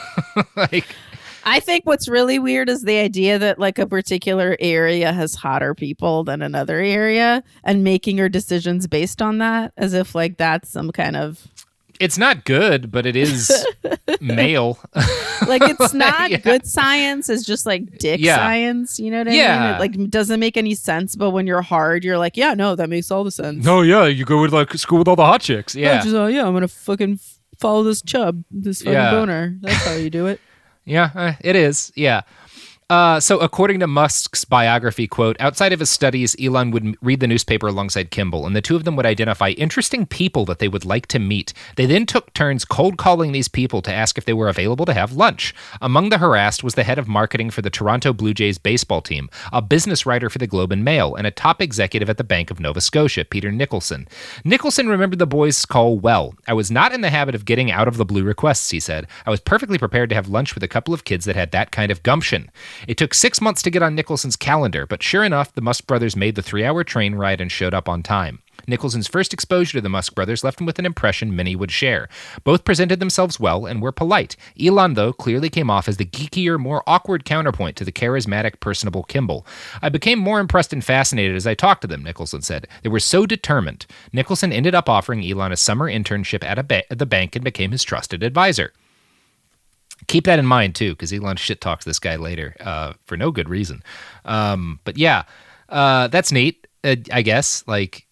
I think what's really weird is the idea that like a particular area has hotter people than another area, and making your decisions based on that, as if like that's some kind of... It's not good, but it is male. Like, it's not good science. It's just like dick science. You know what I mean? It like doesn't make any sense. But when you're hard, you're like, yeah, no, that makes all the sense. No, yeah, you go with like school with all the hot chicks. Yeah, I'm gonna fucking follow this chub, this fucking boner. That's how you do it. Yeah, it is. Yeah. So according to Musk's biography, quote, outside of his studies, Elon would read the newspaper alongside Kimball, and the two of them would identify interesting people that they would like to meet. They then took turns cold calling these people to ask if they were available to have lunch. Among the harassed was the head of marketing for the Toronto Blue Jays baseball team, a business writer for the Globe and Mail, and a top executive at the Bank of Nova Scotia, Peter Nicholson. Nicholson remembered the boys' call well. I was not in the habit of getting out of the blue requests, he said. I was perfectly prepared to have lunch with a couple of kids that had that kind of gumption. It took 6 months to get on Nicholson's calendar, but sure enough, the Musk brothers made the 3-hour train ride and showed up on time. Nicholson's first exposure to the Musk brothers left him with an impression many would share. Both presented themselves well and were polite. Elon, though, clearly came off as the geekier, more awkward counterpoint to the charismatic, personable Kimball. I became more impressed and fascinated as I talked to them, Nicholson said. They were so determined. Nicholson ended up offering Elon a summer internship at the bank and became his trusted advisor. Keep that in mind, too, because Elon shit talks this guy later for no good reason. But yeah, that's neat, I guess. Like,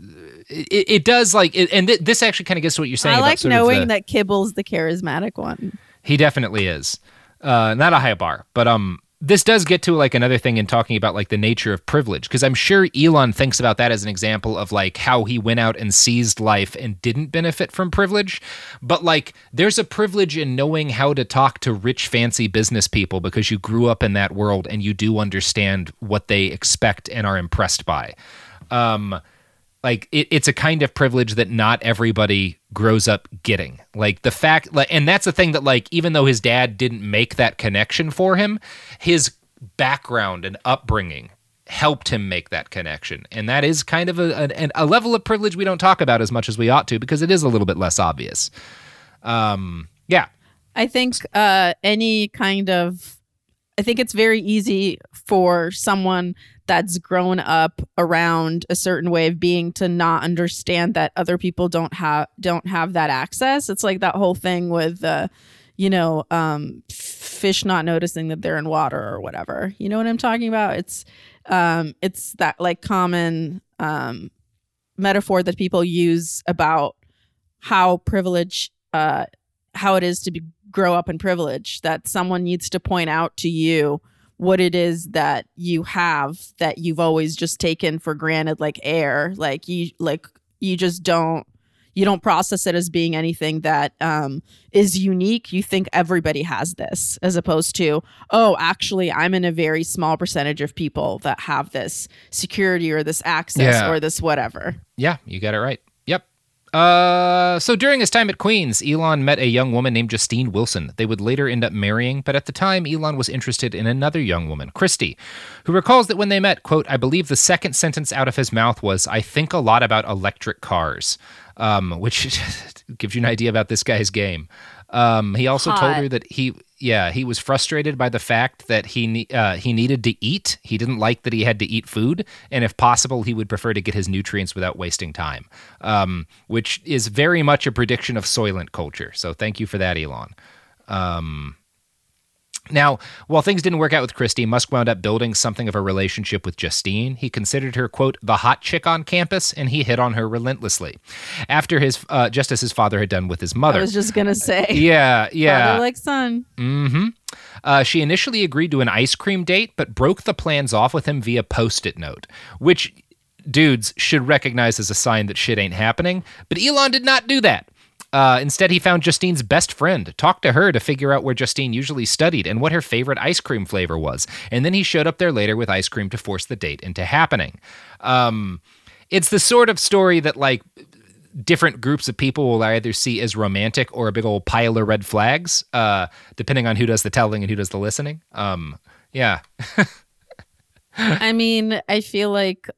it does, like, and this actually kind of gets to what you're saying. I like knowing that Kimball's the charismatic one. He definitely is. Not a high bar, but this does get to like another thing in talking about like the nature of privilege, because I'm sure Elon thinks about that as an example of like how he went out and seized life and didn't benefit from privilege. But like there's a privilege in knowing how to talk to rich, fancy business people because you grew up in that world and you do understand what they expect and are impressed by. Like it's a kind of privilege that not everybody grows up getting. Like the fact, like, and that's the thing that like, even though his dad didn't make that connection for him, his background and upbringing helped him make that connection. And that is kind of a level of privilege we don't talk about as much as we ought to, because it is a little bit less obvious. Yeah. I think I think it's very easy for someone that's grown up around a certain way of being to not understand that other people don't have that access. It's like that whole thing with fish not noticing that they're in water or whatever. You know what I'm talking about? It's that like common metaphor that people use about how privilege, how it is to grow up in privilege, that someone needs to point out to you what it is that you have that you've always just taken for granted, like air. You just don't process it as being anything that is unique. You think everybody has this, as opposed to, oh, actually, I'm in a very small percentage of people that have this security or this access or this whatever. Yeah, you got it right. Yep. So during his time at Queens, Elon met a young woman named Justine Wilson. They would later end up marrying, but at the time, Elon was interested in another young woman, Christy, who recalls that when they met, quote, I believe the second sentence out of his mouth was, I think a lot about electric cars. Which gives you an idea about this guy's game. He also told her that he was frustrated by the fact that he needed to eat. He didn't like that he had to eat food, and if possible, he would prefer to get his nutrients without wasting time, which is very much a prediction of Soylent culture. So thank you for that, Elon. Now, while things didn't work out with Christy, Musk wound up building something of a relationship with Justine. He considered her, quote, the hot chick on campus, and he hit on her relentlessly. After just as his father had done with his mother. I was just going to say. Yeah. Father like son. Mm-hmm. She initially agreed to an ice cream date, but broke the plans off with him via Post-it note, which dudes should recognize as a sign that shit ain't happening. But Elon did not do that. Instead, he found Justine's best friend, talked to her to figure out where Justine usually studied and what her favorite ice cream flavor was. And then he showed up there later with ice cream to force the date into happening. It's the sort of story that, like, different groups of people will either see as romantic or a big old pile of red flags, depending on who does the telling and who does the listening. Yeah. I mean, I feel like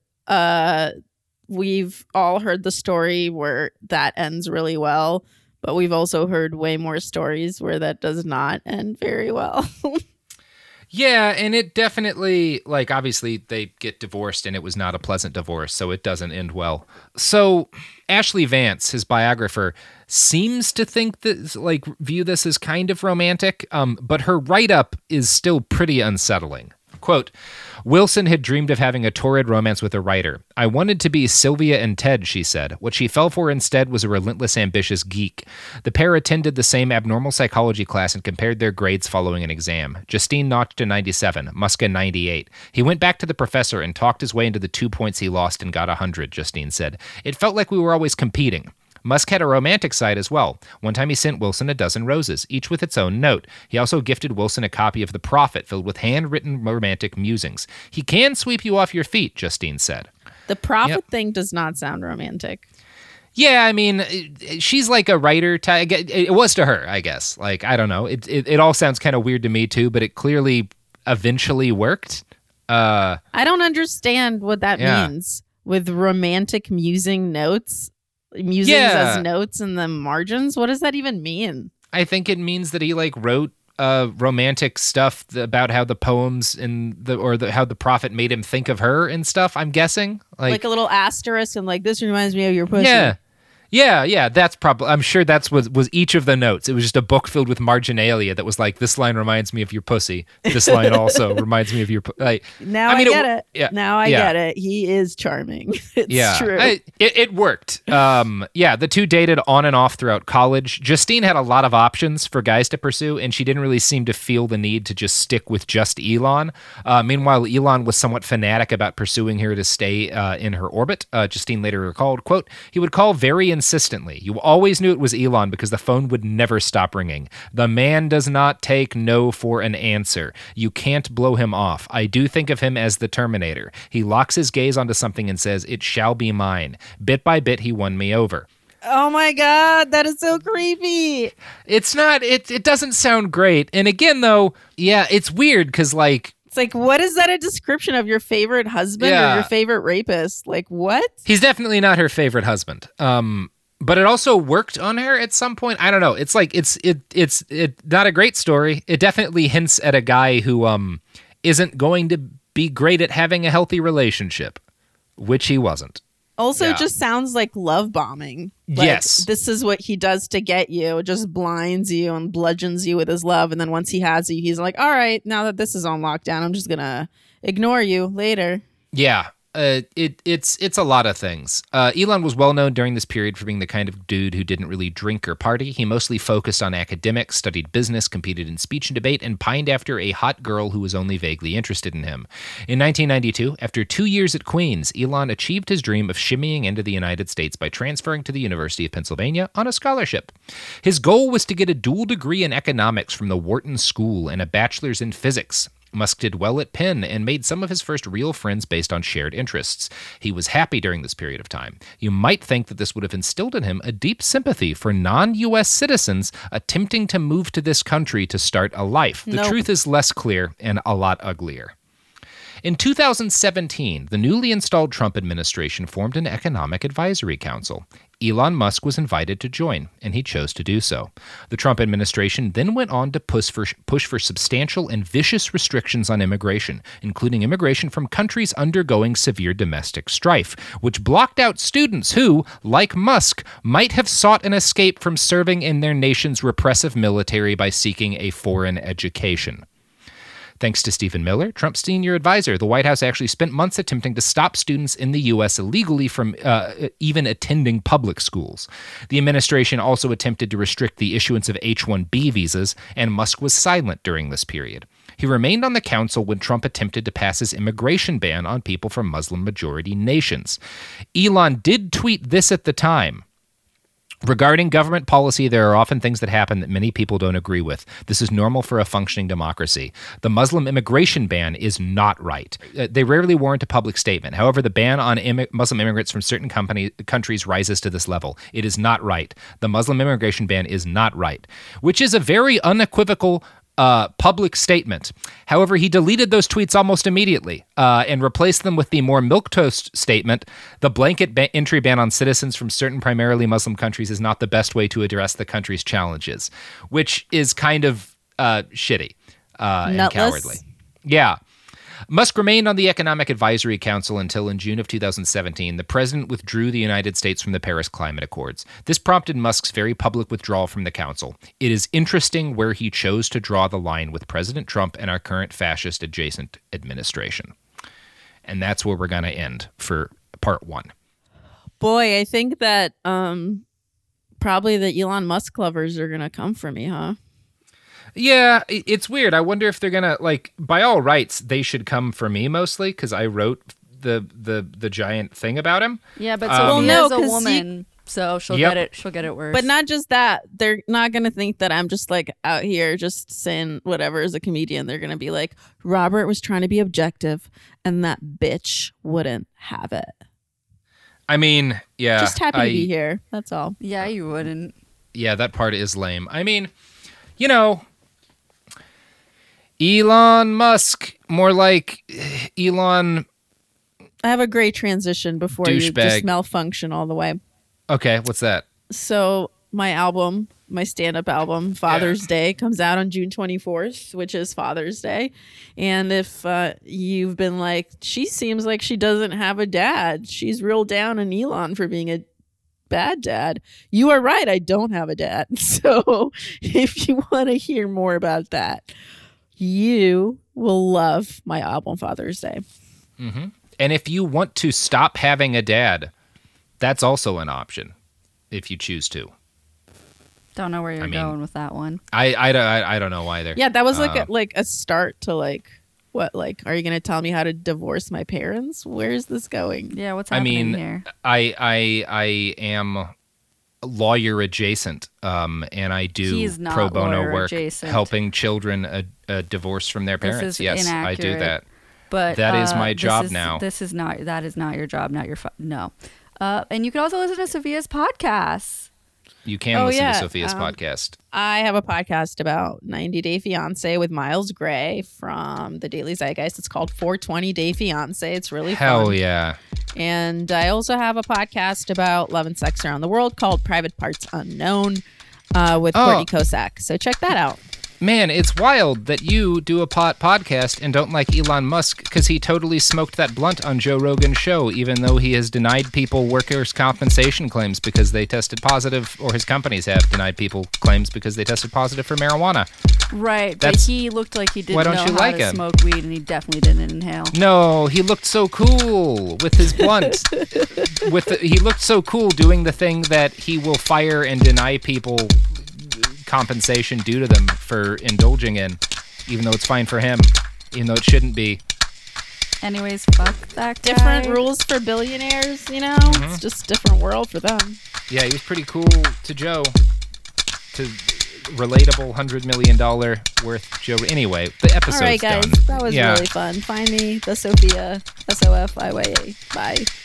we've all heard the story where that ends really well, but we've also heard way more stories where that does not end very well. Yeah, and it definitely, like, obviously they get divorced and it was not a pleasant divorce, so it doesn't end well. So Ashley Vance, his biographer, seems to think that, like, view this as kind of romantic, but her write-up is still pretty unsettling. Quote, Wilson had dreamed of having a torrid romance with a writer. I wanted to be Sylvia and Ted, she said. What she fell for instead was a relentless, ambitious geek. The pair attended the same abnormal psychology class and compared their grades following an exam. Justine notched a 97, Musk a 98. He went back to the professor and talked his way into the 2 points he lost and got 100, Justine said. It felt like we were always competing. Musk had a romantic side as well. One time he sent Wilson a dozen roses, each with its own note. He also gifted Wilson a copy of The Prophet filled with handwritten romantic musings. He can sweep you off your feet, Justine said. The Prophet thing does not sound romantic. Yeah, I mean, she's like a writer. It was to her, I guess. Like, I don't know. It all sounds kind of weird to me, too, but it clearly eventually worked. I don't understand what that means with romantic musings as notes in the margins. What does that even mean? I think it means that he, like, wrote romantic stuff about how the poems how the prophet made him think of her and stuff. I'm guessing like a little asterisk and like, this reminds me of your pussy. Yeah. That's probably. I'm sure that's was each of the notes. It was just a book filled with marginalia that was like, this line reminds me of your pussy. This line also reminds me of your. Like, now I get it. Yeah. Now I get it. He is charming. It's true. It worked. The two dated on and off throughout college. Justine had a lot of options for guys to pursue, and she didn't really seem to feel the need to just stick with just Elon. Meanwhile, Elon was somewhat fanatic about pursuing her to stay in her orbit. Justine later recalled, quote, he would call very insistently. You always knew it was Elon because the phone would never stop ringing. The man does not take no for an answer. You can't blow him off. I do think of him as the Terminator. He locks his gaze onto something and says, it shall be mine. Bit by bit, he won me over. Oh my God, that is so creepy. It's not, it doesn't sound great. And again, though, it's weird because, like, it's like, what is that a description of your favorite husband or your favorite rapist? Like, what? He's definitely not her favorite husband. But it also worked on her at some point. I don't know. It's like, it's not a great story. It definitely hints at a guy who isn't going to be great at having a healthy relationship, which he wasn't. Also, it just sounds like love bombing. Like, yes. This is what he does to get you. Just blinds you and bludgeons you with his love. And then once he has you, he's like, all right, now that this is on lockdown, I'm just going to ignore you later. Yeah. It's a lot of things. Elon was well known during this period for being the kind of dude who didn't really drink or party. He mostly focused on academics, studied business, competed in speech and debate, and pined after a hot girl who was only vaguely interested in him. In 1992, after 2 years at Queens, Elon achieved his dream of shimmying into the United States by transferring to the University of Pennsylvania on a scholarship. His goal was to get a dual degree in economics from the Wharton School and a bachelor's in physics. Musk did well at Penn and made some of his first real friends based on shared interests. He was happy during this period of time. You might think that this would have instilled in him a deep sympathy for non-U.S. citizens attempting to move to this country to start a life. The truth is less clear and a lot uglier. In 2017, the newly installed Trump administration formed an economic advisory council. Elon Musk was invited to join, and he chose to do so. The Trump administration then went on to push for substantial and vicious restrictions on immigration, including immigration from countries undergoing severe domestic strife, which blocked out students who, like Musk, might have sought an escape from serving in their nation's repressive military by seeking a foreign education. Thanks to Stephen Miller, Trump's senior advisor, the White House actually spent months attempting to stop students in the U.S. illegally from even attending public schools. The administration also attempted to restrict the issuance of H-1B visas, and Musk was silent during this period. He remained on the council when Trump attempted to pass his immigration ban on people from Muslim-majority nations. Elon did tweet this at the time. Regarding government policy, there are often things that happen that many people don't agree with. This is normal for a functioning democracy. The Muslim immigration ban is not right. They rarely warrant a public statement. However, the ban on Muslim immigrants from certain countries rises to this level. It is not right. The Muslim immigration ban is not right, which is a very unequivocal public statement. However, he deleted those tweets almost immediately and replaced them with the more milquetoast statement: the blanket entry ban on citizens from certain primarily Muslim countries is not the best way to address the country's challenges, which is kind of shitty and cowardly. Yeah. Musk remained on the Economic Advisory Council until in June of 2017, the president withdrew the United States from the Paris Climate Accords. This prompted Musk's very public withdrawal from the council. It is interesting where he chose to draw the line with President Trump and our current fascist-adjacent administration. And that's where we're going to end for part one. Boy, I think that probably the Elon Musk lovers are going to come for me, huh? Yeah, it's weird. I wonder if they're gonna, like, by all rights, they should come for me mostly because I wrote the giant thing about him. Yeah, but Sophia's a woman, so she'll get it. She'll get it worse. But not just that. They're not gonna think that I'm just like out here just saying whatever as a comedian. They're gonna be like, Robert was trying to be objective, and that bitch wouldn't have it. I mean, yeah, just happy to be here. That's all. Yeah, you wouldn't. Yeah, that part is lame. I mean, you know. Elon Musk, more like Elon. I have a great transition before you just malfunction all the way. Okay, what's that? So my album, my stand-up album, Father's Day, comes out on June 24th, which is Father's Day. And if you've been like, she seems like she doesn't have a dad, she's real down on Elon for being a bad dad, you are right, I don't have a dad. So if you want to hear more about that, you will love my album Father's Day. Mm-hmm. And if you want to stop having a dad, that's also an option if you choose to. Don't know where you're going with that one. I don't know either. Yeah, that was like a start to like, what, like, are you going to tell me how to divorce my parents? Where is this going? Yeah, what's happening here? I am lawyer adjacent, and I do pro bono work helping children divorce from their parents. Yes, inaccurate, I do that. But that is my job now. That is not your job, not your no. And you can also listen to Sophia's podcast. You can listen to Sophia's podcast. I have a podcast about 90 Day Fiancé with Miles Gray from the Daily Zeitgeist. It's called 420 Day Fiancé. It's really fun. Hell yeah. And I also have a podcast about love and sex around the world called Private Parts Unknown with Courtney Kosak. So check that out. Man, it's wild that you do a podcast and don't like Elon Musk because he totally smoked that blunt on Joe Rogan's show, even though he has denied people workers' compensation claims because they tested positive, or his companies have denied people claims because they tested positive for marijuana. Right, That's- but he looked like he didn't why don't know you how like to him? smoke weed, and he definitely didn't inhale. No, he looked so cool with his blunt. He looked so cool doing the thing that he will fire and deny people compensation due to them for indulging in, even though it's fine for him, even though it shouldn't be. Anyways, fuck that guy. Different rules for billionaires, you know? It's just a different world for them. Yeah, he was pretty cool to Joe. To relatable $100 million worth Joe. Anyway, the episode's All right, guys. done. That was Yeah. really fun. Find me, the Sophia, SOFIYA. Bye.